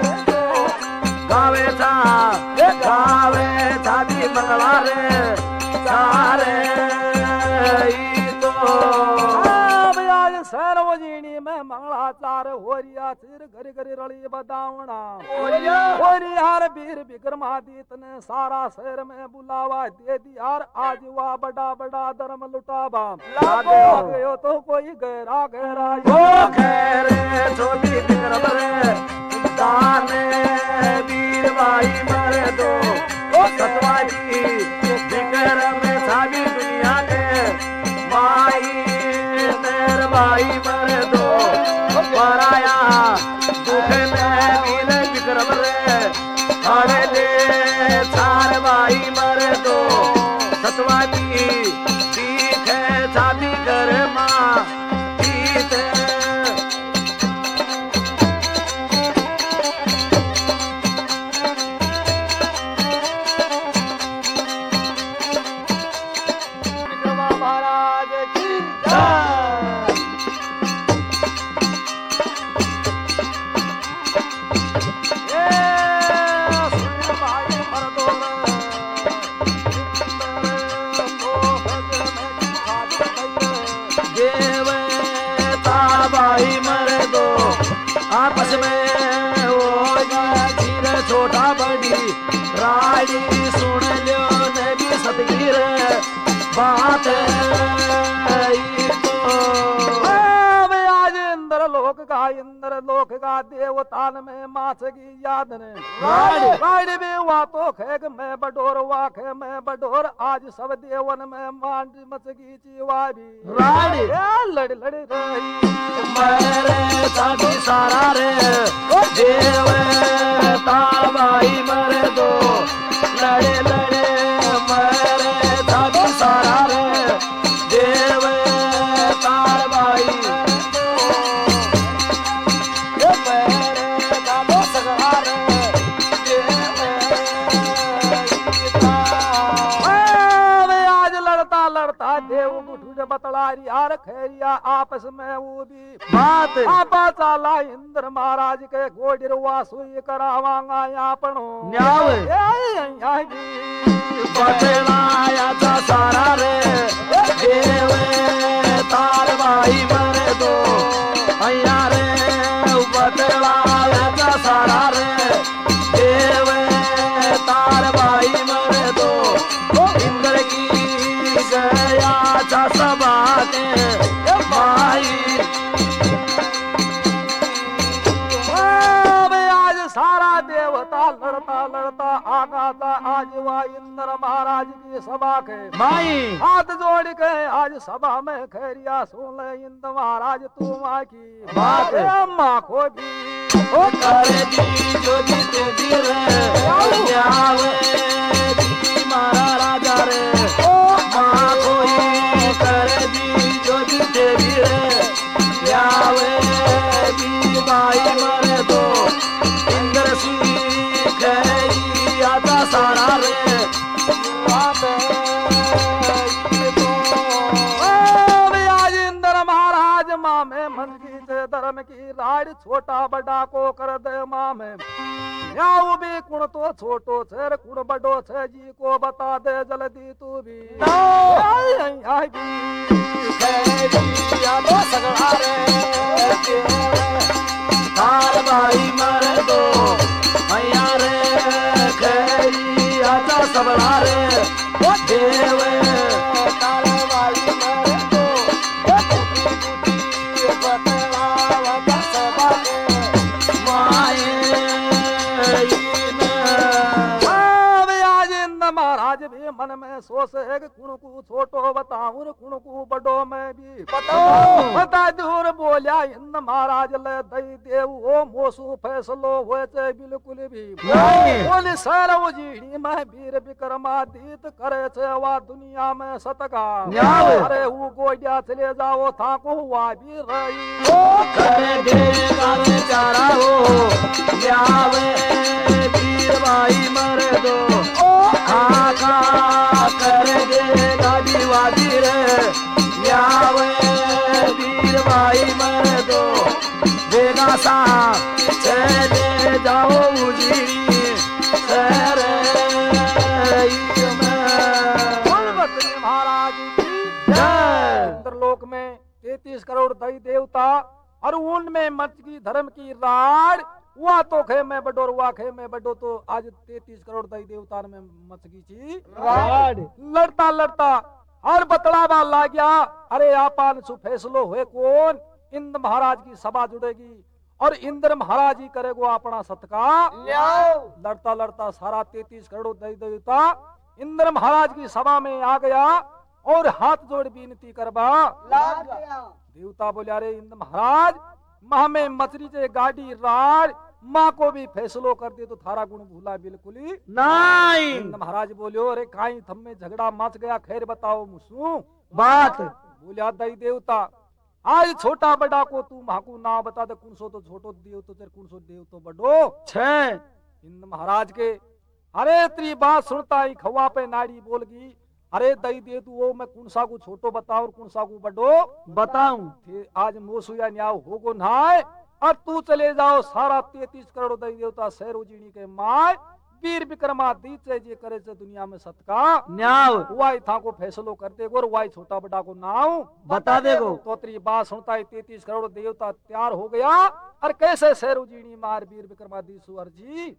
गावे था गावे छाबी मंगला रे चार ई तो अब आज सरवजीनी में मंगलाचार होरिया सिर घरी घरी रली बदावना होरियार वीर विक्रमादित्य ने सारा शहर में बुलावा दे दियार आज वा बड़ा बड़ा धर्म लुटावा लागो। गयो तो कोई गहरा गहरा ओ खेरे छोटी विक्रम रे दाने वीर भाई मर दो ओ सतवाजी विक्रम सारी दुनिया के माई तेर भाई मर दो पराया दुख में वीर विक्रम रे अरे ले चार भाई मर दो सतवाजी ठीक है शादी कर माँ ठीक है महाराज की जय। ये सुन भाई मर्दों देवता भाई मर दो आपस में हो धीरे छोटा बड़ी रानी सुन लो नबी सतगीर बात ई तो अब आज इंद्र लोक का इंद्र लोक का देवतान में मास की याद ने राड। राड भी हुआ तो खेग में बडोर वाखे में बडोर आज सब देवन में मांड मचगी चीवा भी राड। ये लड़ लड़ रही मरे साथी सारा रे देवता भाई मर दो लड़े लड़े मरे साथी सारा रे देवता भाई ये मेरे दादो सगरा रे देवता अब आज लड़ता लड़ता देव गुठू बतलारी यार खैरिया आपस में वो भी बात आपा चाला इंद्र महाराज के गोडिर वासुई करावांगा यापणो न्याव। बतलाया था सारा रे देवे तार भाई मर दो अया रे बतलाया था सारा रे देवे तार आगा था आज वह इंद्र महाराज की सभा के माई हाथ जोड़ के आज सभा में खैरिया सुन ले इंद्र महाराज तू माँ की बात। माँ को भी ओ करे दी जो जीते वीर जावे दी मारा राजा रे ओ मां कोई करे दी जो जीते वीर जावे दी भाई मरे तो इंद्र सिंह खैरी आता सारा रे माँ में मन की से धर्म की राड छोटा बड़ा को कर दे माँ में याऊ भी कुण तो छोटो छेर कुण बड़ो छे जी को बता दे जल्दी तू भी आई आई आई भी खैरिया तो सगड़ा रे तार भाई मर दो मैया रे खैरिया तो सबड़ा रे देव तार भाई मर दो महाराज भी मन में सोच है कि कुण को छोटो बताऊं कुण को बड़ो मैं भी बताओ बता दूर बोलिया इंद महाराज ले दई देव ओ मोसू फैसलो होए चे बिल्कुल भी बोले सर उजीड़ी में वीर विक्रमादित्य करे छे वा दुनिया में सतका अरे वो गोडिया चले जाओ था को हुआ भी रही ओ करे दे कर चारा हो जावे वीर भाई मर दो आका कर दे गाड़ी वादी रे यावे वीर भाई मर दो बेगा सा चले जाओ उजीरी सरे महाराज की जय। इंद्रलोक में तैतीस करोड़ दैव देवता और उनमें मच की धर्म की राड हुआ तो खे में बडो रुआ खे में बडो तो आज तैतीस करोड़ दैव देवता में मच गई थी राड लड़ता लड़ता और बतलावा ला गया अरे आपान सु फैसलो हुए कौन इंद्र महाराज की सभा जुड़ेगी और इंद्र महाराज ही करेगो अपना सत्कार लड़ता लड़ता सारा तैतीस करोड़ दैव देवता इंद्र महाराज की सभा में आ गया और हाथ जोड़ विनती करवा देवता बोले अरे इंद्र महाराज माँ में मछली से गाड़ी राड माँ को भी फैसलो कर दे तो थारा गुण भूला बिल्कुल ही नहीं। इंद्र महाराज बोलियो अरे काई थम में झगड़ा मच गया खैर बताओ मुसू बात बोलिया दई देवता आज छोटा बड़ा को तू माकू ना बता दे कौन सो तो छोटो देव तो तेरे कौन सो देव तो बड़ो छे इंद्र महाराज के अरे तेरी बात सुनता ही खवा पे नाड़ी बोल गई अरे दई दे तू वो मैं कौन सा को छोटो बताओ और कौन सा को बड़ो बताऊं फिर आज मोसुया न्याव होगो नाय और तू चले जाओ सारा तैतीस करोड़ दई देवता शहर उजीनी के माय वीर विक्रमादित्य जी करे से दुनिया में सतका न्याव वाई था को फैसलो कर देगो और वाई छोटा बड़ा को नाव बता देगो तो तेरी बात सुनता है तैतीस करोड़ देवता तैयार हो गया और कैसे शहर उजीनी मार वीर विक्रमादित्य सुअर जी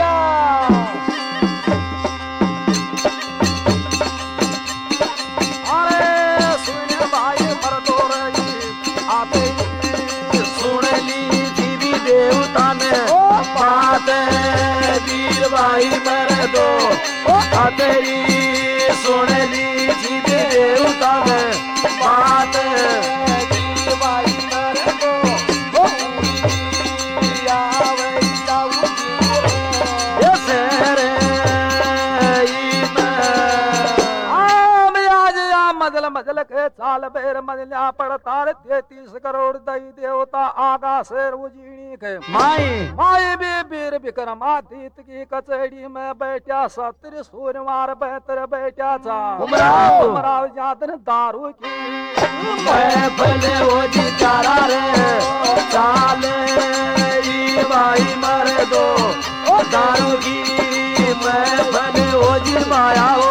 अरे सुन भाई मर्दो रही आते सुन ली देवी देवता ने बात वीर भाई मर दो तेरी सुन ली देवी देवता ने बात वीर भाई मर दो मजल मजल के चाल बेर मजलिया पड़ता रे तैतीस करोड़ दई देवता आगा शेर उजीनी के माई माई भी वीर विक्रमादित्य की कचहरी में बैठा सत्र सूर्यमार बेहतर बैठा था उमराव उमराव जातन दारू की भले हो जी चारा रे चाले भाई मर दो दारू की मैं भले हो जी माया हो